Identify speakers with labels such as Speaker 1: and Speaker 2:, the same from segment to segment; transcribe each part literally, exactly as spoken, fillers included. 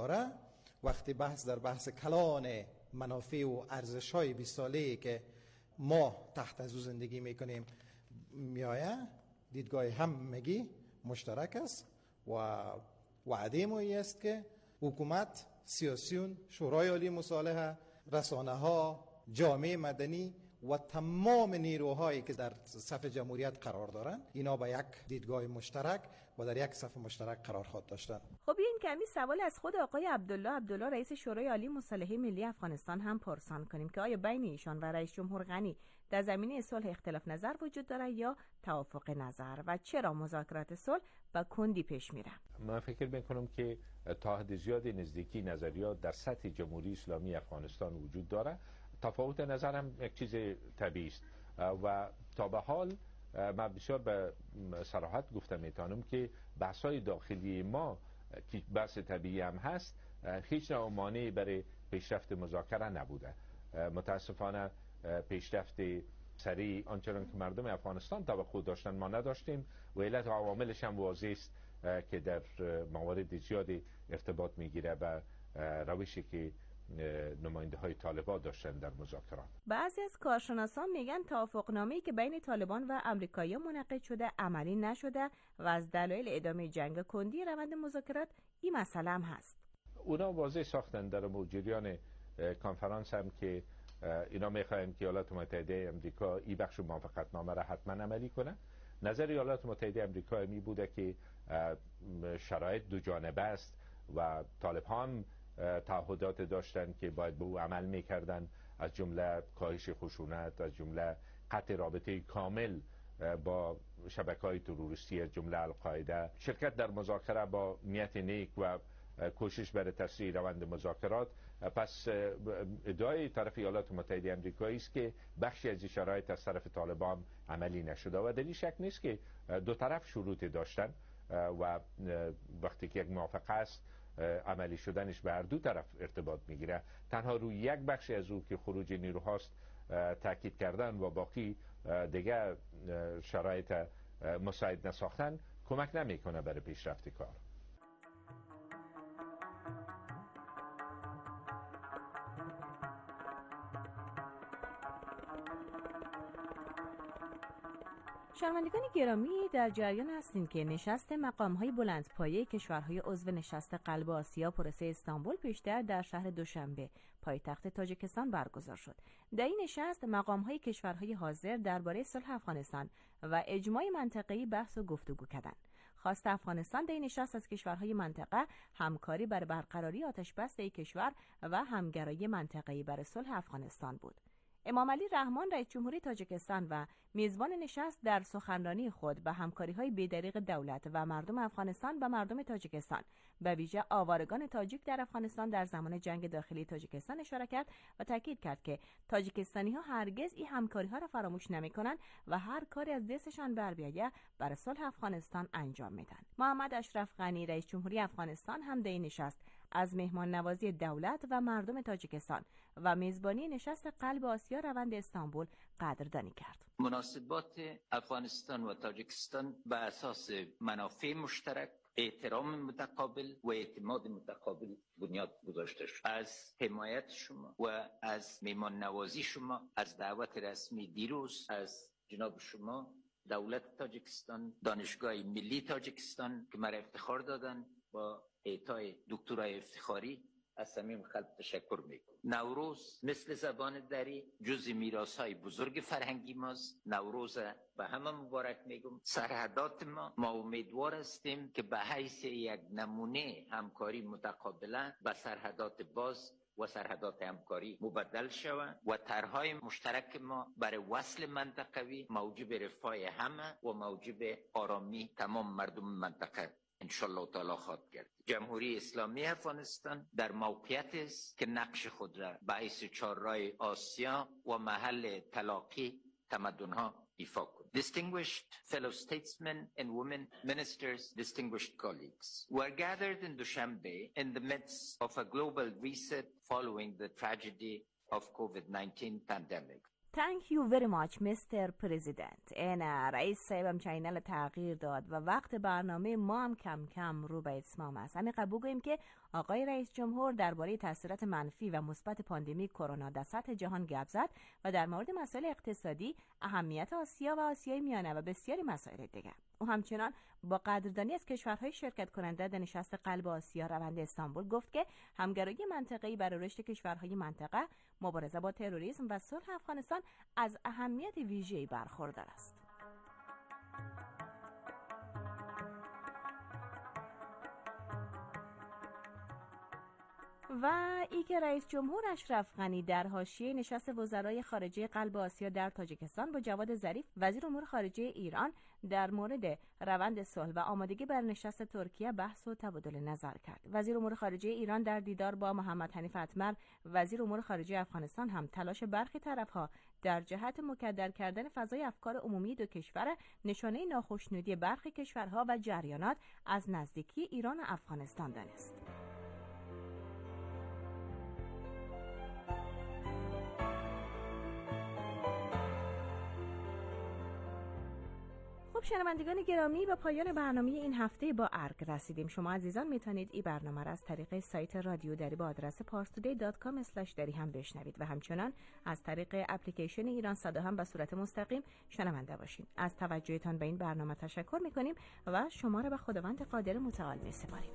Speaker 1: داره، وقتی بحث در بحث کلان منافع و ارزش‌های بیست ساله‌ای که ما تحت از او زندگی میکنیم میایه، دیدگاه همگی مشترک است و وعده ما است که حکومت، سیاسیون، شورای عالی مصالحه، رسانه ها، جامعه مدنی و تمام نیروهایی که در صف جمهوریت قرار دارند، اینا با یک دیدگاه مشترک و در یک صف مشترک قرار خواهد داشتن.
Speaker 2: خب این کمی سوال از خود آقای عبدالله عبدالله رئیس شورای عالی مصالحه ملی افغانستان هم پرسان کنیم که آیا بین ایشان و رئیس جمهور غنی در زمینه صلح اختلاف نظر وجود داره یا توافق نظر و چرا مذاکرات صلح با کندی پیش میره؟
Speaker 3: من فکر میکنم که تا حد زیاد نزدیکی نظریات در سطح جمهوری اسلامی افغانستان وجود داره. تفاوت نظر هم یک چیز طبیعی است و تا به حال من بسیار به صراحت گفته میتونم که بحث‌های داخلی ما که بحث طبیعی هم هست هیچ نوع مانعی برای پیشرفت مذاکره نبوده. متاسفانه پیشرفت سریع آنچنان که مردم افغانستان توقع داشتن ما نداشتیم و علت و عواملش هم واضح است که در موارد زیادی ارتباط میگیره به روشی که نماینده های طالبان داشتن در مذاکرات.
Speaker 2: بعضی از کارشناسان میگن توافقنامه‌ای که بین طالبان و آمریکایی‌ها منعقد شده عملی نشده و از دلایل ادامه جنگ کندی روند مذاکرات این مسئله هم هست.
Speaker 3: اونا واضح ساختن در جریان کنفرانس هم که اینا میخواین که ایالات متحده آمریکا این بخش موافقتنامه را حتما عملی کنه. نظر ایالات متحده آمریکا می بوده که شرایط دو جانبه است و طالبان تعهدات داشتن که باید به او عمل میکردن، از جمله کاهش خشونت، از جمله قطع رابطه کامل با شبکه‌های تروریستی از جمله القاعده، شرکت در مذاکره با نیت نیک و کوشش برای تسریع روند مذاکرات. پس ادعای طرف ایالات متحده آمریکایی است که بخشی از شرایط از طرف طالبان عملی نشده و در این شک نیست که دو طرف شروط داشتن و وقتی که یک موافقه است عملی شدنش به هر دو طرف ارتباط میگیره. تنها روی یک بخش از او که خروج نیروهاست تاکید کردن و باقی دیگه شرایط مساعد نساختن کمک نمیکنه برای پیشرفت کار.
Speaker 2: شنوندگان گرامی، در جریان هستیم که نشست مقام‌های بلندپایه کشورهای عضو نشست قلب آسیا پروسه استانبول پیشتر در شهر دوشنبه پایتخت تاجیکستان برگزار شد. در این نشست مقام‌های کشورهای حاضر درباره صلح افغانستان و اجماع منطقه‌ای بحث و گفتگو کردند. خواست افغانستان در این نشست از کشورهای منطقه همکاری برای برقراری آتش‌بس در کشور و همگرایی منطقه‌ای برای صلح افغانستان بود. امام علی رحمان رئیس جمهوری تاجیکستان و میزبان نشست در سخنرانی خود به همکاری‌های بی‌دریغ دولت و مردم افغانستان و مردم تاجیکستان به ویژه آوارگان تاجیک در افغانستان در زمان جنگ داخلی تاجیکستان اشاره کرد و تاکید کرد که تاجیکستانی‌ها هرگز این همکاری‌ها را فراموش نمی‌کنند و هر کاری از دستشان بر بیاید برای صلح افغانستان انجام میدن. محمد اشرف غنی رئیس جمهوری افغانستان هم در این نشست از مهمان نوازی دولت و مردم تاجیکستان و میزبانی نشست قلب آسیا روند استانبول قدردانی کرد.
Speaker 4: مناسبات افغانستان و تاجیکستان بر اساس منافع مشترک، احترام متقابل و اعتماد متقابل بنیاد گذاشته شد. از حمایت شما و از مهمان نوازی شما، از دعوت رسمی دیروز از جناب شما، دولت تاجیکستان، دانشگاه ملی تاجیکستان که مرا افتخار دادن با اعطای دکترای افتخاری، از صمیم قلب تشکر میکنم. نوروز مثل زبان دری جزء میراث‌های بزرگ فرهنگی ماست. نوروز به همه مبارک میگم. سرحدات ما ما امیدوار هستیم که به حیث یک نمونه همکاری متقابلا به سرحدات باز و سرحدات همکاری مبدل شوند و طرح‌های مشترک ما برای وصل منطقوی موجب رفاه همه و موجب آرامی تمام مردم منطقه انشالله تعالی خواهد کرد. جمهوری اسلامی افغانستان در موقعیت است که نقش خود را باعث چهارراه آسیا و محل تلاقی تمدن‌ها ایفا کند. Distinguished fellow statesmen and women, ministers, distinguished colleagues, we are gathered in Dushanbe in the midst of a global reset following the tragedy of COVID nineteen pandemic.
Speaker 2: Thank you very much mister President. این رئیس صاحبم چینل تغییر داد و وقت برنامه ما هم کم کم رو به اتمام است. همین قبول گوییم که آقای رئیس جمهور درباره تاثیرات منفی و مثبت پاندمی کرونا در سطح جهان گپ زد و در مورد مسائل اقتصادی، اهمیت آسیا و آسیای میانه و بسیاری مسائل دیگر. او همچنان با قدردانی از کشورهای شرکت کننده در نشست قلب آسیا روند استانبول گفت که همگرایی منطقه‌ای برای رشد کشورهای منطقه، مبارزه با تروریسم و صلح افغانستان از اهمیت ویژه‌ای برخوردار است. و ای که رئیس جمهور اشرف غنی در حاشیه نشست وزرای خارجه قلب آسیا در تاجیکستان با جواد ظریف وزیر امور خارجه ایران در مورد روند صلح و آمادگی بر نشست ترکیه بحث و تبادل نظر کرد. وزیر امور خارجه ایران در دیدار با محمد حنیف اتمر وزیر امور خارجه افغانستان هم تلاش برخی طرف‌ها در جهت مکدر کردن فضای افکار عمومی دو کشور نشانه ناخوشنودی برخی کشورها و جریانات از نزدیکی ایران و افغانستان دانست. خب شنوندگان گرامی، به پایان برنامه این هفته با ارگ رسیدیم. شما عزیزان میتونید این برنامه را از طریق سایت رادیو دری با آدرس پارس تودی دات کام اسلش دری هم بشنوید و همچنان از طریق اپلیکیشن ایران صدا هم به صورت مستقیم شنونده باشید. از توجهتان به این برنامه تشکر میکنیم و شما را به خداوند قادر متعال میسپاریم.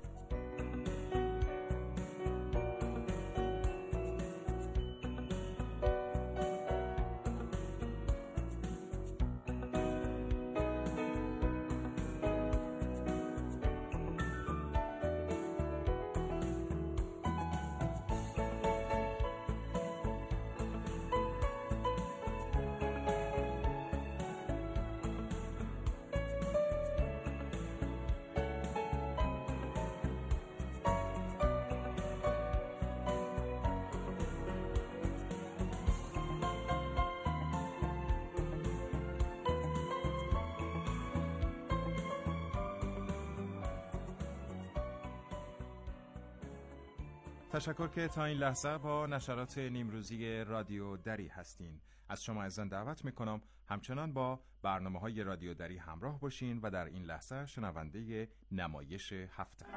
Speaker 5: تشکر که تا این لحظه با نشرات نیمروزی رادیو دری هستین. از شما عزیزان دعوت میکنم همچنان با برنامه های رادیو دری همراه باشین و در این لحظه شنونده نمایش هفته.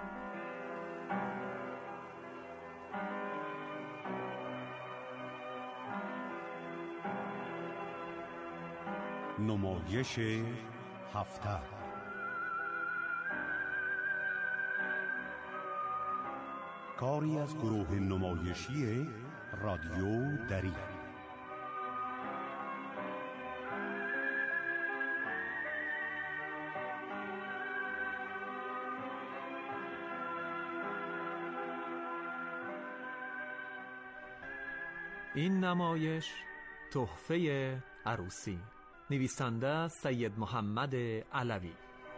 Speaker 6: نمایش هفته. کاری از گروه نمایشی رادیو دری.
Speaker 7: این نمایش تحفه عروسی، نویسنده سید محمد علوی.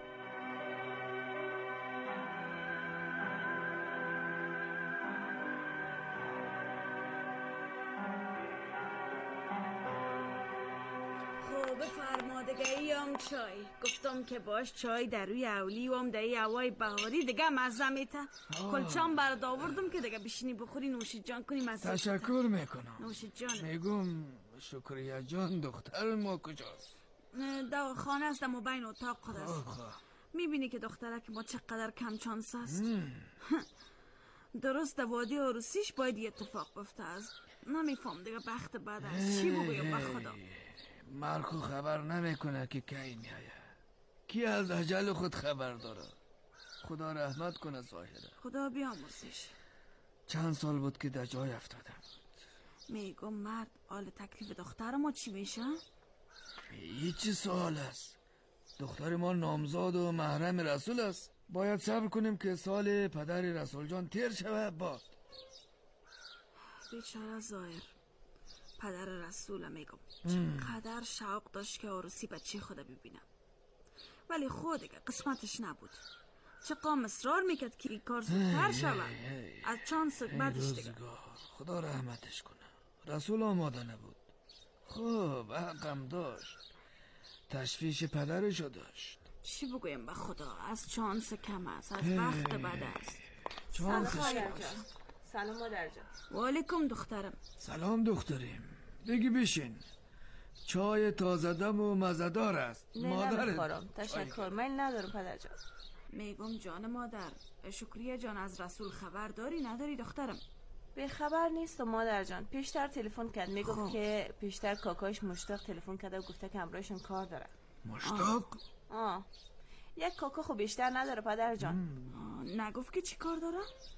Speaker 8: چای گفتم که باش چای در روی اولی و هم در هوای بهاری دیگه مزه میته. کلچان برات آوردم که دیگه بشینی بخوری نوشید جان کنی مزه.
Speaker 9: تشکر میکنم.
Speaker 8: نوشید جان.
Speaker 9: میگم شکریه جان دختر ما کجاست؟
Speaker 8: در خانه است، اما بین اتاق خود است. میبینی که دخترک ما چقدر کم چانس است. درست وادی عروسیش باید یه اتفاق بفته است. نمیفهم دیگه بخت بعد است. چی بگویم به خدا؟
Speaker 9: مرخو خبر نمیکنه که کی میایه. کی از اجل خود خبر داره؟ خدا رحمت کنه ظاهره.
Speaker 8: خدا بیامرزش.
Speaker 9: چند سال بود که در جای افتادم.
Speaker 8: میگم مرد حال تکلیف دختر ما چی میشه؟
Speaker 9: هیچ سوال است. دختر ما نامزاد و محرم رسول است. باید صبر کنیم که سال پدر رسول جان تیر شود باد.
Speaker 8: بیچاره ظاهر پدر رسول. میگم چقدر شوق داشت که عروسی بچه خدا ببینم، ولی خود دیگه قسمتش نبود. چه قام اصرار میکرد که این کار زودتر شود. از چانس بعدش دیگه
Speaker 9: خدا رحمتش کنه. رسول آماده نبود. خب حقم داشت. تشویش پدرشو داشت.
Speaker 8: چی بگویم به خدا؟ از چانس کم است، از وقت بد است.
Speaker 9: چانسش
Speaker 2: سلام مادر جان.
Speaker 8: و علیکم دخترم.
Speaker 9: سلام دختریم. بگی بشین. چای تازه دم و مزدار است.
Speaker 2: نه
Speaker 9: مادر
Speaker 2: نمیخورم، تشکر، من ندارم پدر جان.
Speaker 8: میگم جان مادر، شکریه جان، از رسول خبر داری نداری دخترم؟
Speaker 2: به خبر نیست و مادر جان. پیشتر تلفن کرد میگفت
Speaker 8: خوب.
Speaker 2: که پیشتر کاکایش مشتاق تلفن کرده و گفته که همراهشون کار داره.
Speaker 9: مشتاق؟
Speaker 2: آه, آه. یک کاکا خوب بیشتر نداره پدر جان.
Speaker 8: نگفت که چی کار داره؟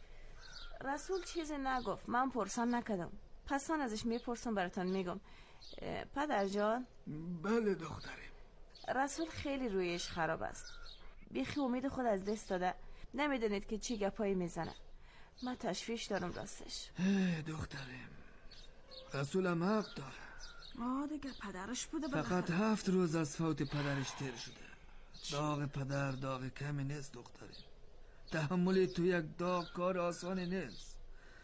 Speaker 2: رسول چیزی نگفت، من پرسان نکردم. پس من ازش میپرسم براتون میگم. پدر جان.
Speaker 9: بله دخترم.
Speaker 2: رسول خیلی رویش خراب است، بیخی امید خود از دست داده، نمیدونید که چی گپایی میزنه. من تشویش دارم راستش.
Speaker 9: دخترم رسولم حق داره.
Speaker 8: آه دیگه پدرش بوده
Speaker 9: فقط هفت روز از فوت پدرش تیر شده. داغ پدر داغ کمی نیست دخترم. تحمل تو یک داغ کار آسانی نیست.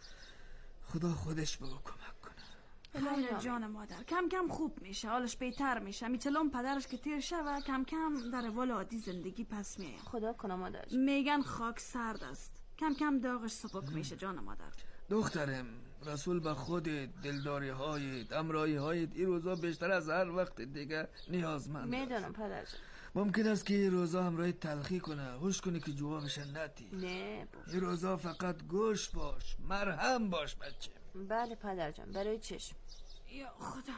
Speaker 9: خدا خودش به او کمک کنه.
Speaker 8: خیلی جان مادر، کم کم خوب میشه، حالش بهتر میشه. میچلون پدرش که تیر شوه کم کم در اول عادی زندگی پس میه.
Speaker 2: خدا کنه مادر.
Speaker 8: میگن خاک سرد است، کم کم داغش سبک میشه جان مادر.
Speaker 9: دخترم رسول به خود دلداری های امرایی های این روزا بیشتر از هر وقت دیگه نیازمند.
Speaker 2: میدونم پدر جان.
Speaker 9: ممکن است که این روزا همراهی تلخی کنه، هوش کنه که جوابش ندی.
Speaker 2: نه
Speaker 9: این روزا فقط گوش باش، مرهم باش بچه.
Speaker 2: بله پدر جان، برای چشم.
Speaker 8: یا خدا،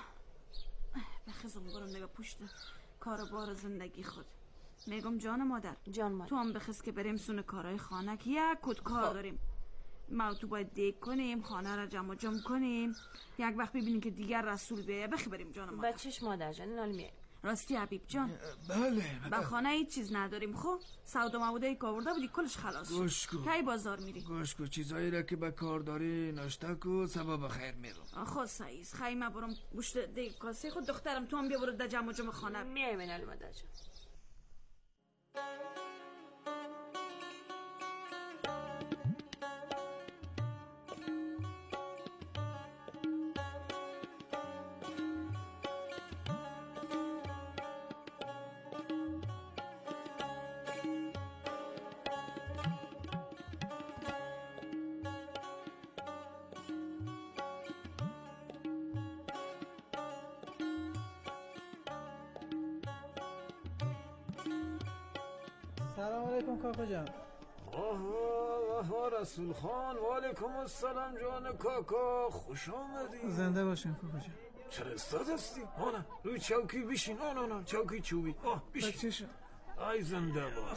Speaker 8: بخزم برم نگه پشت کار بار زندگی خود. میگم جان مادر،
Speaker 2: جان مادر،
Speaker 8: تو هم بخز که بریم سون کارهای خانه که یک کد کار
Speaker 2: خب.
Speaker 8: داریم. ما تو باید دیگ کنیم، خانه را جمع جمع کنیم، یک وقت ببینیم که دیگر رسول بیایه بخی بریم جان مادر.
Speaker 2: بچهش مادر جان، نال میه.
Speaker 8: راستی حبیب جان،
Speaker 9: بله
Speaker 8: با خانه هیچ چیز نداریم. خب سودا موده که آورده بودی کلش خلاص شد.
Speaker 9: گوش کن.
Speaker 8: کی بازار میری؟
Speaker 9: گوش کن، چیزایی را که به کار داری ناشته کو، سبب خیر میرم.
Speaker 8: خود سعیز خیمه برم گوشت دیگ کاسه خود. دخترم تو هم بیا برو در جمع جمع خانه.
Speaker 2: میای منال مادر جان.
Speaker 10: سلام علیکم کاکا جان.
Speaker 11: آه آه رسول خان، و علیکم السلام جان کاکا، خوش آمدی.
Speaker 10: زنده باشین کاکا جان.
Speaker 11: چرا استاد هستی؟ آنه روی چوکی بشین. آنه نه چوکی چوبی. آه بشین.
Speaker 10: بچه شو.
Speaker 11: ای زنده باش.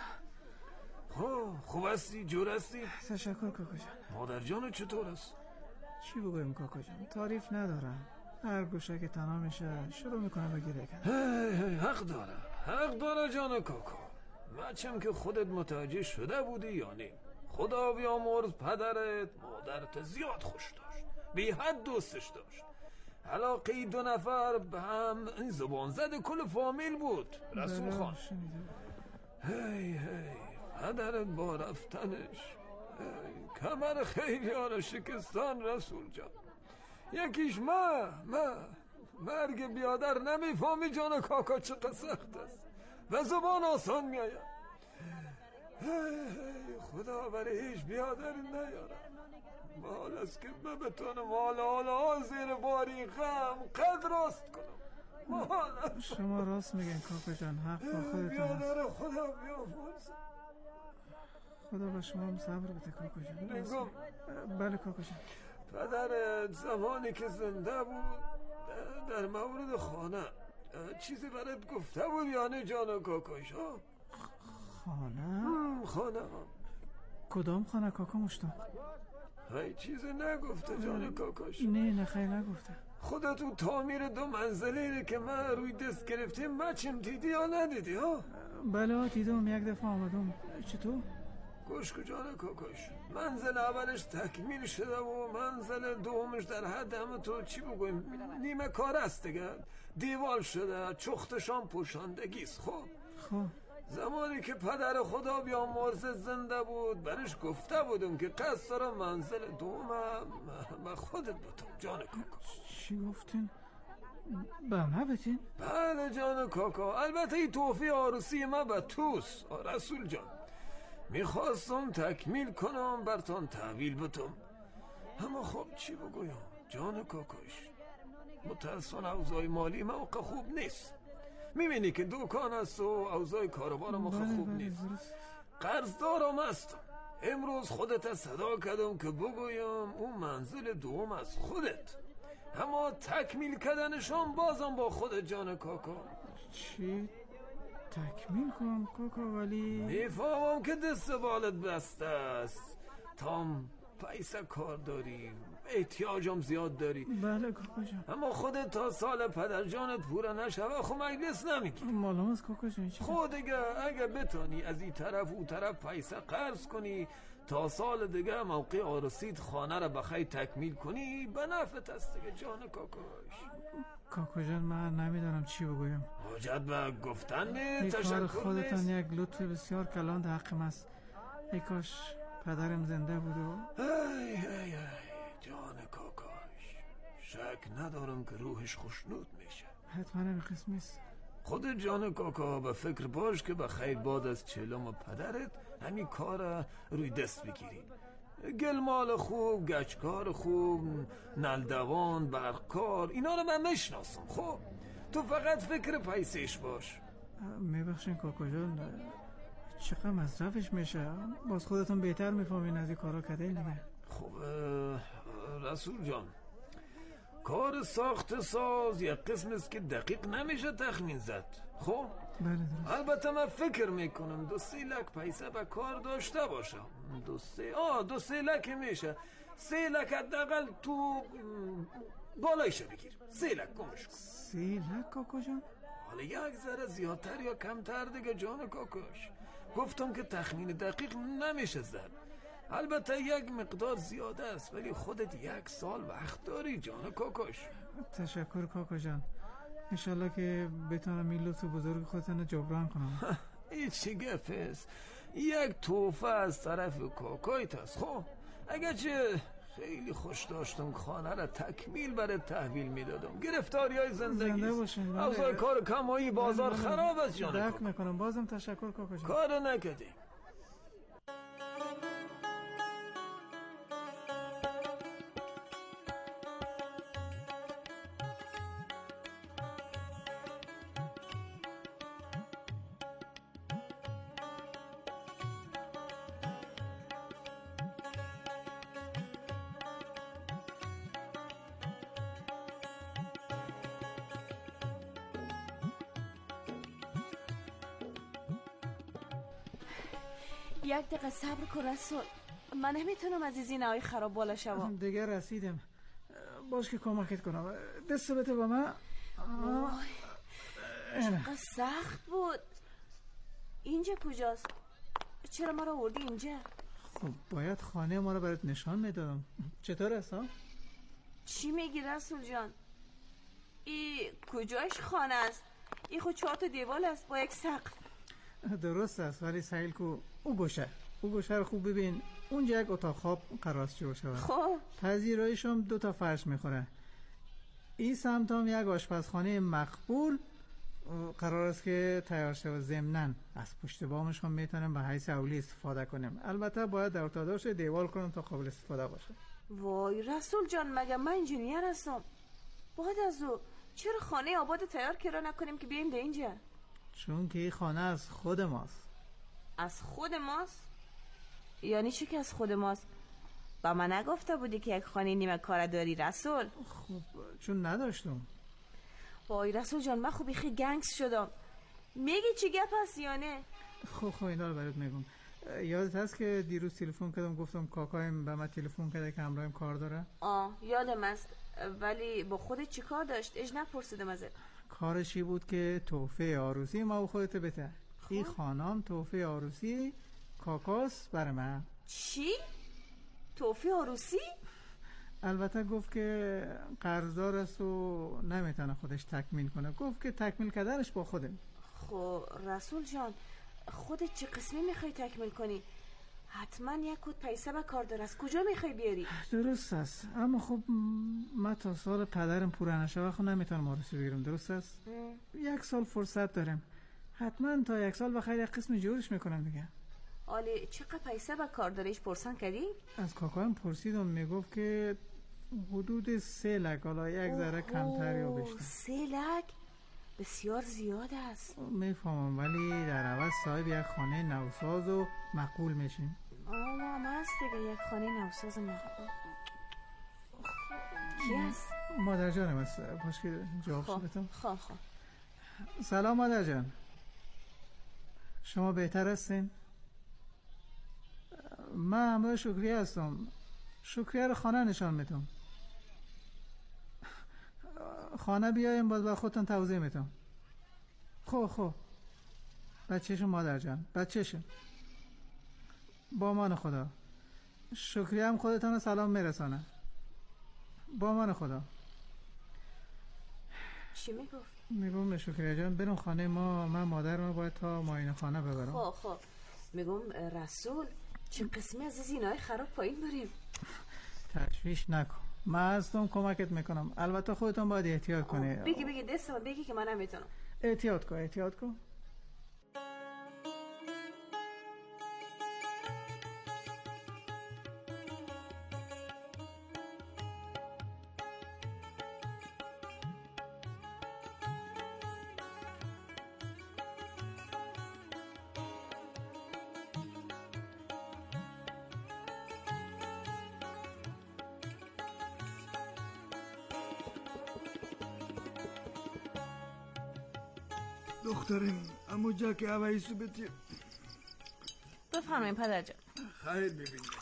Speaker 11: خوب هستی؟ جور هستی؟
Speaker 10: تشکر کاکا جان.
Speaker 11: مادر جان چطور است؟
Speaker 10: چی بگویم کاکا جان، تعریف ندارم. هر گوشه که تنها میشه شروع میکنه به گریه کردن.
Speaker 11: هی هی حق داره، حق داره جان کاکا. مچم که خودت متوجه شده بودی یا نه؟ خدا بیامرز پدرت مادرت زیاد خوش داشت، بی حد دوستش داشت. علاقه دو نفر به هم این زبان زد کل فامیل بود. رسول خان، هی هی پدرت با رفتنش کمر خیلی ها شکستان رسول جان. یکیش ما ما مرگ بیادر نمیفهمی جان کاکا چقدر سخت است و زبان آسان میآید. خدا برای هیچ بیادری نیارم. مال است که من بتونم مال حالا زیر باری غم قدر راست کنم. مال
Speaker 10: شما راست میگین کاکا جان، حق با خودتون است.
Speaker 11: بیادر خدا بیامرز.
Speaker 10: خدا به شما هم صبر بده کاکا جان.
Speaker 11: نگم.
Speaker 10: بله کاکا جان.
Speaker 11: پدرت زمانی که زنده بود در مورد خانه چیزی برات گفته بود یا نه جان کاکاش؟
Speaker 10: خانه؟
Speaker 11: خانه
Speaker 10: کدام خانه کاکا مشتاق؟
Speaker 11: هی چیزی نگفته جان کاکاش؟
Speaker 10: نه نه خیلی نگفته.
Speaker 11: خودت تو تعمیر دو منزلی که من روی دست گرفتیم مچم دیدی یا ندیدی ها؟
Speaker 10: بله دیدم، یک دفعه آمدم. چطور؟
Speaker 11: گوش کن جان کاکاش، منزل اولش تکمیل شده و منزل دومش در حد همه تو چی بگویم نیمه کار است دیگه. دیوال شده، چختشان پوشاندگیست. خب
Speaker 10: خب
Speaker 11: زمانی که پدر خدا بیامرز زنده بود برش گفته بودم که قصد دارم منزل دومم من خودت بتم جان کاکا.
Speaker 10: چی گفتین؟ به ما بتین؟
Speaker 11: بله جان کاکا، البته این توفی عروسی ما به توس رسول جان. میخواستم تکمیل کنم برتان تحویل بتم، اما خب چی بگویم جان کاکاش، متاسفانه اوضاع مالی موقع خوب نیست. میبینی که دکان است و اوضاع کاروبار موقع خوب نیست. قرضدارم هستم. امروز خودت صدا کردم که بگویم اون منزل دوم از خودت، اما تکمیل کردنشون بازم با خودت جان کاکا.
Speaker 10: چی؟ تکمیل کنم کاکا؟ ولی
Speaker 11: میفهمم که دست بالت بسته است، تام پیسه کار داری، احتیاجم زیاد داری.
Speaker 10: بله کاکا جان،
Speaker 11: اما خودت تا سال پدر جانت پورا نشوه خب مجلس نمیگی.
Speaker 10: معلوم است کاکا جان.
Speaker 11: خود دیگه اگه بتانی از این طرف اون طرف پیسه قرض کنی تا سال دیگه موقع عروسیت خانه را بخیر تکمیل کنی به نفعت است دیگه جان کاکاش.
Speaker 10: کاکا جان من نمیدونم چی بگویم.
Speaker 11: حاجت به گفتن نیست،
Speaker 10: تشکر
Speaker 11: تشکر
Speaker 10: خودتان
Speaker 11: نیست.
Speaker 10: یک لطف بسیار کلان در حقم است. ای کاش پدرم زنده بود و
Speaker 11: ای ای ای جان کاکاش، شک ندارم که روحش خوشنود میشه.
Speaker 10: حتما همین قسم است.
Speaker 11: خود جان کاکا به فکر باش که به خیر بعد از چلم پدرت همین کار روی دست بگیری. گلمال خوب، گچکار خوب، نلدوان، برقکار، اینا رو من میشناسم. خب تو فقط فکر پیسش باش.
Speaker 10: میبخشین کاکا جان، چقدر مصرفش میشه؟ باز خودتون بهتر میفهمین از این کارا کردین دیگه.
Speaker 11: خب رسول جان، کار ساخت ساز یک قسم است که دقیق نمیشه تخمین زد. خب
Speaker 10: بله درست.
Speaker 11: البته من فکر میکنم دو سه لک پیسه به کار داشته باشم. دو سه آه دو سه لک میشه. سه لک حداقل تو بالایش بگیر. سه لک گمش کن.
Speaker 10: سه لک کاکا جان؟
Speaker 11: حالا یک ذره زیادتر یا کمتر دیگه جان کاکاش. گفتم که تخمین دقیق نمیشه زد. البته یک مقدار زیاده است ولی خودت یک سال وقت داری جان کاکاش.
Speaker 10: تشکر کاکا جان، انشالله که بتونم این لطف بزرگ خودتون جبران کنم.
Speaker 11: این چی گپ است؟ یک توفه از طرف کاکایت است. خب اگرچه خیلی خوش داشتم خانه را تکمیل برای تحویل میدادم. گرفتاری های زندگی
Speaker 10: زنده باشین.
Speaker 11: اوضاع کار کمایی بازار
Speaker 10: بله،
Speaker 11: خراب است جان
Speaker 10: درک
Speaker 11: کاکا.
Speaker 10: میکنم. بازم تشکر کاکا جان.
Speaker 11: کار نکردی.
Speaker 2: یک دقیقه صبر کن رسول، من نمیتونم از این زینه های خراب بالا شوم.
Speaker 10: دیگه رسیدم. باش که کمکت کنم. دست بده با من.
Speaker 2: وای چقدر سخت بود. اینجا کجاست؟ چرا ما رو آوردی اینجا؟
Speaker 10: خب باید خانه ما رو برات نشان میدادم. چطور است ها؟
Speaker 2: چی میگی رسول جان؟ ای کجایش خانه است؟ ای خود چهار تا دیوال است با یک سقف.
Speaker 10: درست است ولی سهیل کو او گوشه او گوشه رو خوب ببین. اونجا یک اتاق خواب قرار جور شود.
Speaker 2: خب
Speaker 10: پذیراییش هم دو تا فرش میخوره. این سمت هم یک آشپزخانه مقبول قرار است که تیار شود. ضمناً از پشت بامش هم میتونیم به حیث اولی استفاده کنیم. البته باید در ارتدادش دیوال کنیم تا قابل استفاده باشه.
Speaker 2: وای رسول جان، مگه من انجینیر هستم؟ بعد از او چرا خانه آباد تیار کرا نکنیم که بیایم ده اینجا؟
Speaker 10: چون که این خانه از خود ماست.
Speaker 2: از خود ماست؟ یعنی چی که از خود ماست؟ با من نگفته بودی که یک خانه نیمه کار داری رسول؟
Speaker 10: خب چون نداشتم.
Speaker 2: وای رسول جان، من خوبی خیلی گنگس شدم. میگی چی گپ هست یا نه؟
Speaker 10: خب خب اینا رو برات میگم. یادت هست که دیروز تلفن کردم گفتم کاکایم به من تلفن کرده که همراهم کار داره؟
Speaker 2: آه یادم است، ولی با خودت چی کار داشت؟ اج نپرسیدم ازت.
Speaker 10: کارشی بود که تحفه عروسی ما و خودت بده. این خانم تحفه عروسی کاکاس برای من.
Speaker 2: چی؟ تحفه عروسی؟
Speaker 10: البته گفت که قرضدار است و نمیتونه خودش تکمیل کنه. گفت که تکمیل کردنش با خوده.
Speaker 2: خب رسول جان، خودت چه قسمی میخوای تکمیل کنی؟ حتما یک کود پیسه به کار داره. از کجا میخوای بیاری؟
Speaker 10: درست است، اما خب من تا سال پدرم پورا نشه خب نمیتونم عروسی بگیرم. درست است؟ ام. یک سال فرصت دارم. حتما تا یک سال بخیر یک قسم جورش میکنم دیگه.
Speaker 2: آلی چقدر پیسه به کار داره؟ ایش پرسان کردی؟
Speaker 10: از کاکایم پرسیدم. میگفت که حدود سه لک، حالا یک ذره کمتر یا بیشتر.
Speaker 2: سه لک بسیار زیاد است.
Speaker 10: میفهمم، ولی در عوض صاحب یک خانه نوساز و مقبول میشین.
Speaker 2: آه هست دیگه، یک خانه نوساز مقبول. کی هست؟
Speaker 10: مادر جانم است. باش که جواب شدتم.
Speaker 2: خواه خواه.
Speaker 10: سلام مادر جان، شما بهتر هستین؟ من همراه شکریه هستم. شکریه رو خانه نشان میتونم. خانه بیایم باز با خودتون توضیح میتونم. خب خب بچهشون مادر جان، بچهشون با امان خدا. شکریه هم خودتان رو سلام میرسانه. با امان خدا.
Speaker 2: چی میگفت؟
Speaker 10: میگم شکریه جان برون خانه ما، من مادر رو باید تا معاینه خانه ببرم.
Speaker 2: خب خب میگم رسول چه قسمی از زینای خراب پایین بریم؟
Speaker 10: تشویش نکن، من هستم کمکت میکنم. البته خودتون باید احتیاط کنی.
Speaker 2: بگی بگی دست بگی که منم میتونم.
Speaker 10: احتیاط کن احتیاط کن.
Speaker 9: دخترم امو جا که هوایی صوبتی.
Speaker 2: بفرمایید پدر جان.
Speaker 9: خیر ببین بچه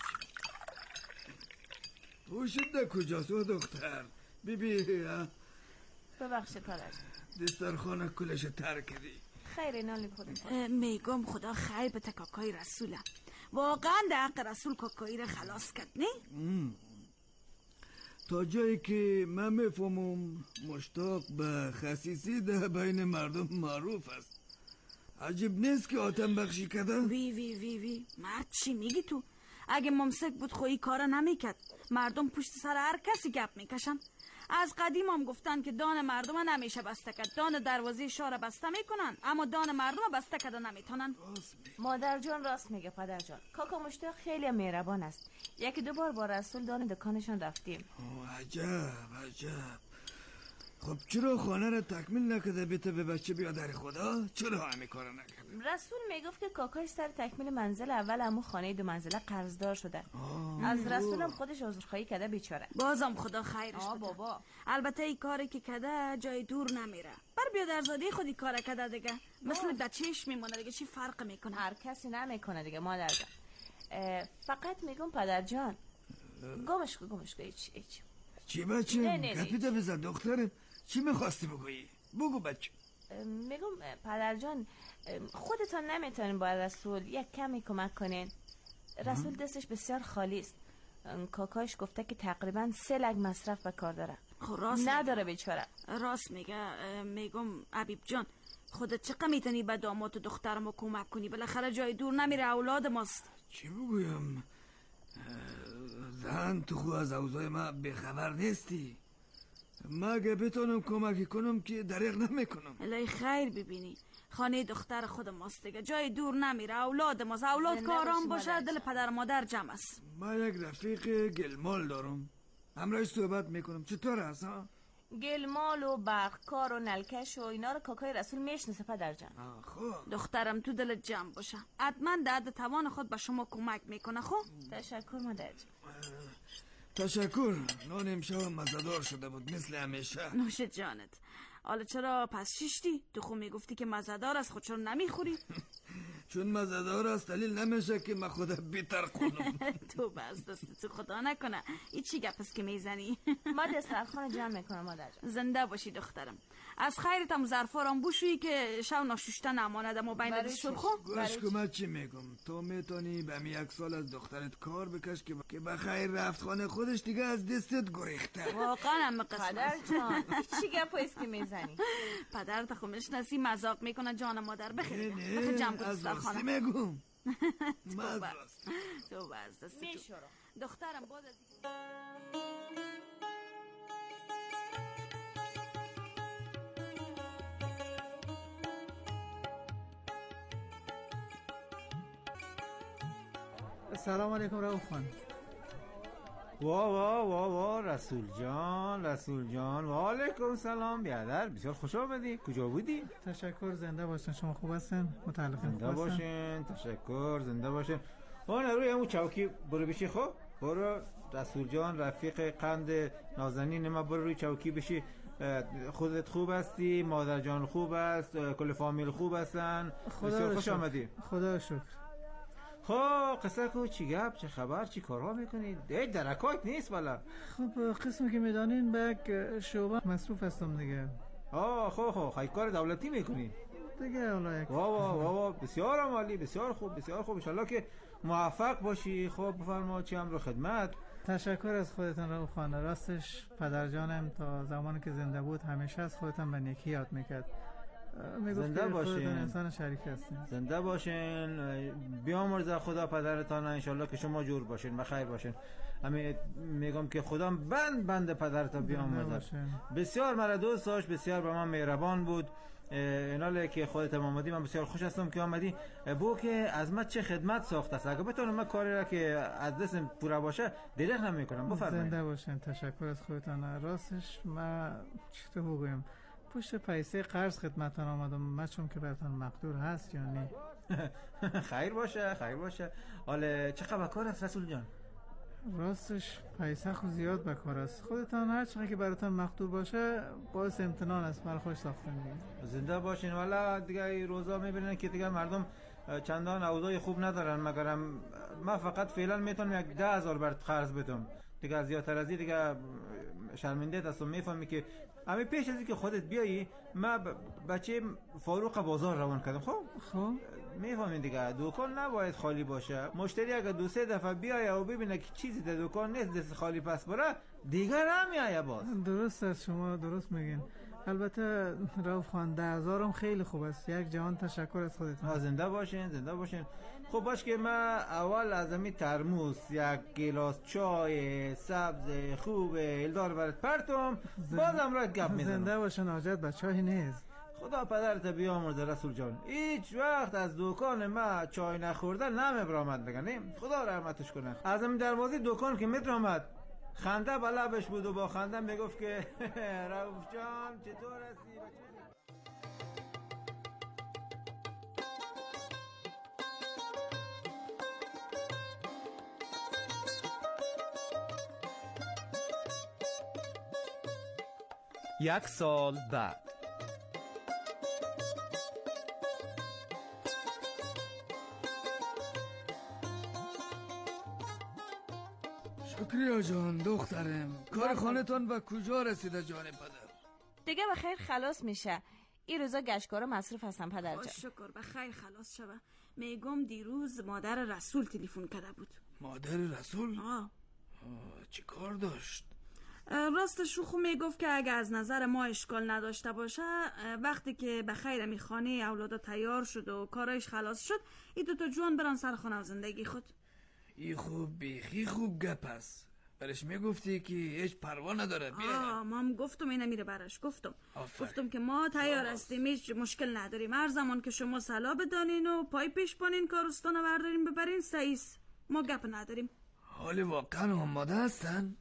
Speaker 9: پوشیده کجاست و دختر؟ بیبی
Speaker 2: ببخشید پدر جان،
Speaker 9: دسترخوان کلش تر کردی.
Speaker 2: خیر نالی خودت.
Speaker 8: میگم خدا خیر به کاکای رسوله. واقعا در حق رسول کاکایی رو خلاص کرد نه؟
Speaker 9: تا جایی که من میفهمم مشتاق به خصیصی ده بین مردم معروف است. عجیب نیست که آتم بخشی کرده.
Speaker 8: وی وی وی وی مرد چی میگی تو؟ اگه ممسک بود خویی کارا نمیکرد. مردم پشت سر هر کسی گپ میکشن. از قدیم هم گفتن که دان مردم نمیشه بسته کرد. دان دروازه شهر بسته میکنن اما دان مردم بسته کرده نمیتونن.
Speaker 2: مادر جان راست میگه پدر جان. کاکا مشتاق خیلی مهربان است. یکی دو بار با رسول دان دکانشان رفتیم.
Speaker 9: اوه عجب عجب. خب چرا خانه را تکمیل نکرده بیته به بچه بیا در خدا؟ چرا همه کارا نکرده؟
Speaker 2: رسول میگفت که کاکاش سر تکمیل منزل اول امو خانه دو منزله قرضدار شده. آه. از رسولم خودش عذرخواهی کرده بیچاره.
Speaker 8: بازم خدا خیرش
Speaker 2: بده. بابا
Speaker 8: البته این کاری که کرده جای دور نمیره. بر بیادرزادی خودی کار کرده دیگه. مثل بچهش میمونه دیگه، چی فرق میکنه؟
Speaker 2: هر کسی نمیکنه دیگه مادر جان. فقط میگم پدر جان گمش کن گمش کن ایچ ایچ.
Speaker 9: چی بچه؟ گپیده بزن دخترم. چی میخواستی بگویی؟ بگو بچه.
Speaker 2: میگم پدر جان خودتان نمیتونین با رسول یک کمی کمک کنین. رسول دستش بسیار خالی است. کاکاش گفته که تقریبا سه لگ مصرف به کار داره.
Speaker 8: راست
Speaker 2: نداره بیچاره.
Speaker 8: راست میگه. میگم حبیب جان خودت چقدر میتونی به داماد و دخترمو کمک کنی؟ بالاخره جای دور نمیره، اولاد ماست.
Speaker 9: چی بگویم؟ زن تو خو از اوضاع ما بخبر نیستی. مگه بتونم کمکی کنم که دریغ نمیکنم.
Speaker 8: الهی خیر ببینی خانه دختر خود ماست دیگه، جای دور نمیره، اولاد ماست. اولاد کارام باشه دل پدر مادر جمع است.
Speaker 9: من یک رفیق گلمال دارم، همراهش صحبت میکنم. چطور هست ها؟
Speaker 2: گلمال و برقکار و نلکش و اینا رو کاکای رسول میشناسه پدر جان.
Speaker 9: خب
Speaker 8: دخترم تو دل جمع باشه، حتما در حد توان خود به شما کمک میکنه. خب
Speaker 2: تشکر مادر جان.
Speaker 9: تشکر. نان امشب مزه‌دار شده بود مثل همیشه.
Speaker 8: نوش جانت. حالا چرا پس شیشتی؟ تو خود میگفتی که مزه‌دار است، خود چرا نمیخوری؟
Speaker 9: چون مزه‌دار است دلیل نمیشه که من خودم بیتر کنم.
Speaker 8: تو بس دست تو خدا نکنه. این چی گپ است که میزنی؟
Speaker 2: ما دسترخوان جمع میکنم مادر جان.
Speaker 8: زنده باشی دخترم. از خیرتم ظرفارم بوشویی که شو ناشوشته نماند اما بین دست شرخو.
Speaker 9: گوش کمت چی میگم؟ تو میتونی به می یک سال از دخترت کار بکش که که بخیر رفت خانه خودش دیگه از دستت گریخته.
Speaker 8: واقعا هم قسمت.
Speaker 2: پدر جان چی گپ است که میزنی؟
Speaker 8: پدرت خو میشناسی مذاق میکنه جان مادر. بخیر
Speaker 9: نه
Speaker 8: بخیر جمع کن
Speaker 9: از
Speaker 8: دسترخوانه.
Speaker 9: راستی میگم.
Speaker 8: تو بس تو بس دست تو. دخترم باز از
Speaker 10: سلام علیکم رؤوف خان.
Speaker 12: وا وا وا وا رسول جان رسول جان و علیکم سلام بیادر، بسیار خوش آمدی. کجا بودی؟
Speaker 10: تشکر، زنده باشین. شما خوب هستین؟ متعلق
Speaker 12: زنده باشین. تشکر، زنده باشین. اون روی همون چوکی برو بشی. خب برو رسول جان رفیق قند نازنین ما، برو روی چوکی بشی. خودت خوب هستی؟ مادر جان خوب است؟ کل فامیل خوب هستن؟ بسیار خوش آمدی.
Speaker 10: خدا شکر.
Speaker 12: خب قصه کو چی گپ، چه خبر، چی کارها میکنید؟ هیچ درکات نیست والا.
Speaker 10: خب قسمی که میدانین به یک شعبه مصروف هستم دیگه.
Speaker 12: آه خب خب خیلی کار دولتی میکنی
Speaker 10: دیگه. حالا یک
Speaker 12: وا وا وا بسیار عالی، بسیار خوب، بسیار خوب. ان شاءالله که موفق باشی. خب بفرما چی امر خدمت.
Speaker 10: تشکر از خودتان رؤوف خان. راستش پدرجانم تا زمانی که زنده بود همیشه از خودتان به نیکی یاد میکرد.
Speaker 12: زنده باشین.
Speaker 10: انسان شریف هستین.
Speaker 12: زنده باشین. بیامرز خدا پدرتان، ان شاءالله که شما جور باشین و خیر باشین. همین میگم که خدا بند بند پدرتان بیامرز. بسیار مرا دوست داشت، بسیار به من مهربان بود. ایناله که خودت آمدی، من بسیار خوش هستم که آمدی. بو که از من چه خدمت ساخته است. اگه بتونم من کاری را که از دست پورا باشه دریغ نمیکنم. بفرمایید.
Speaker 10: زنده باشین. تشکر از خودتان. راستش من چطور بگویم، پشت پیسه قرض خدمتتان آمدم. من چون که براتون مقدور هست یا نه.
Speaker 12: خیر باشه، خیر باشه. حالا چه خبر کار است رسول جان؟
Speaker 10: راستش پیسه خود زیاد به کار است. خودتان هر چقدر که براتون مقدور باشه باعث امتنان است. من خوش ساختم دیگه.
Speaker 12: زنده باشین. والا دیگه این روزا میبینن که دیگه مردم چندان اوضاع خوب ندارن، مگرم من فقط فعلا میتونم یک ده هزار برات قرض بدم. دیگه زیادتر از این دیگه شرمنده هستم. میفهمی که همین پیش از اینکه خودت بیایی من بچه فاروق بازار روان کردم. خب
Speaker 10: خب
Speaker 12: میفهمین دیگه دکان نباید خالی باشه. مشتری اگه دو سه دفعه بیایه و ببینه که چیزی در دکان نیست، دست خالی پس بره، دیگر نمیایه باز.
Speaker 10: درست است، شما درست میگین. البته رؤوف خان ده هزارم خیلی خوب است. یک جهان تشکر از خودتون.
Speaker 12: زنده باشین، زنده باشین. خب باش که من اول از همین ترموز یک گلاس چای سبز خوب الدار برات پرتم، بازم را گپ میزنم.
Speaker 10: زنده باشین. حاجت به چای نیست.
Speaker 12: خدا پدرت بیامرز رسول جان. هیچ وقت از دکان ما چای نخورده نمیبرامد بگنه. خدا رحمتش کنه. از همین دروازه دکان که میدرامد خنده به لبش بود و با خنده میگفت که رؤوف جان چطور هستی بچه؟
Speaker 7: یک سال بعد.
Speaker 9: شکریا جان دخترم، کار خانتان به کجا رسیده جان پدر؟
Speaker 2: دیگه به خیر خلاص میشه. این روزا گشتکارا مصروف هستم پدر جان.
Speaker 8: شکر به خیر خلاص شوه. میگم دیروز مادر رسول تلفن کرده بود.
Speaker 9: مادر رسول؟
Speaker 8: آه,
Speaker 9: آه چی کار داشت؟
Speaker 8: راستش رو خو میگفت که اگه از نظر ما اشکال نداشته باشه، وقتی که به خیر می خانه اولادا تیار شد و کارایش خلاص شد، این دوتا جوان بران سر خانه و زندگی خود.
Speaker 9: ای خوب بیخی خوب گپ است. برش میگفتی که هیچ پروا نداره. بیا.
Speaker 8: آه مام گفتم اینه میره برش. گفتم آفر. گفتم که ما تیار هستیم، هیچ مشکل نداریم. هر زمان که شما صلاح بدانین و پای پیش بانین کارستان بردارین ببرین سعیس، ما گپ نداریم.
Speaker 9: حالی واقعا آماده هستن؟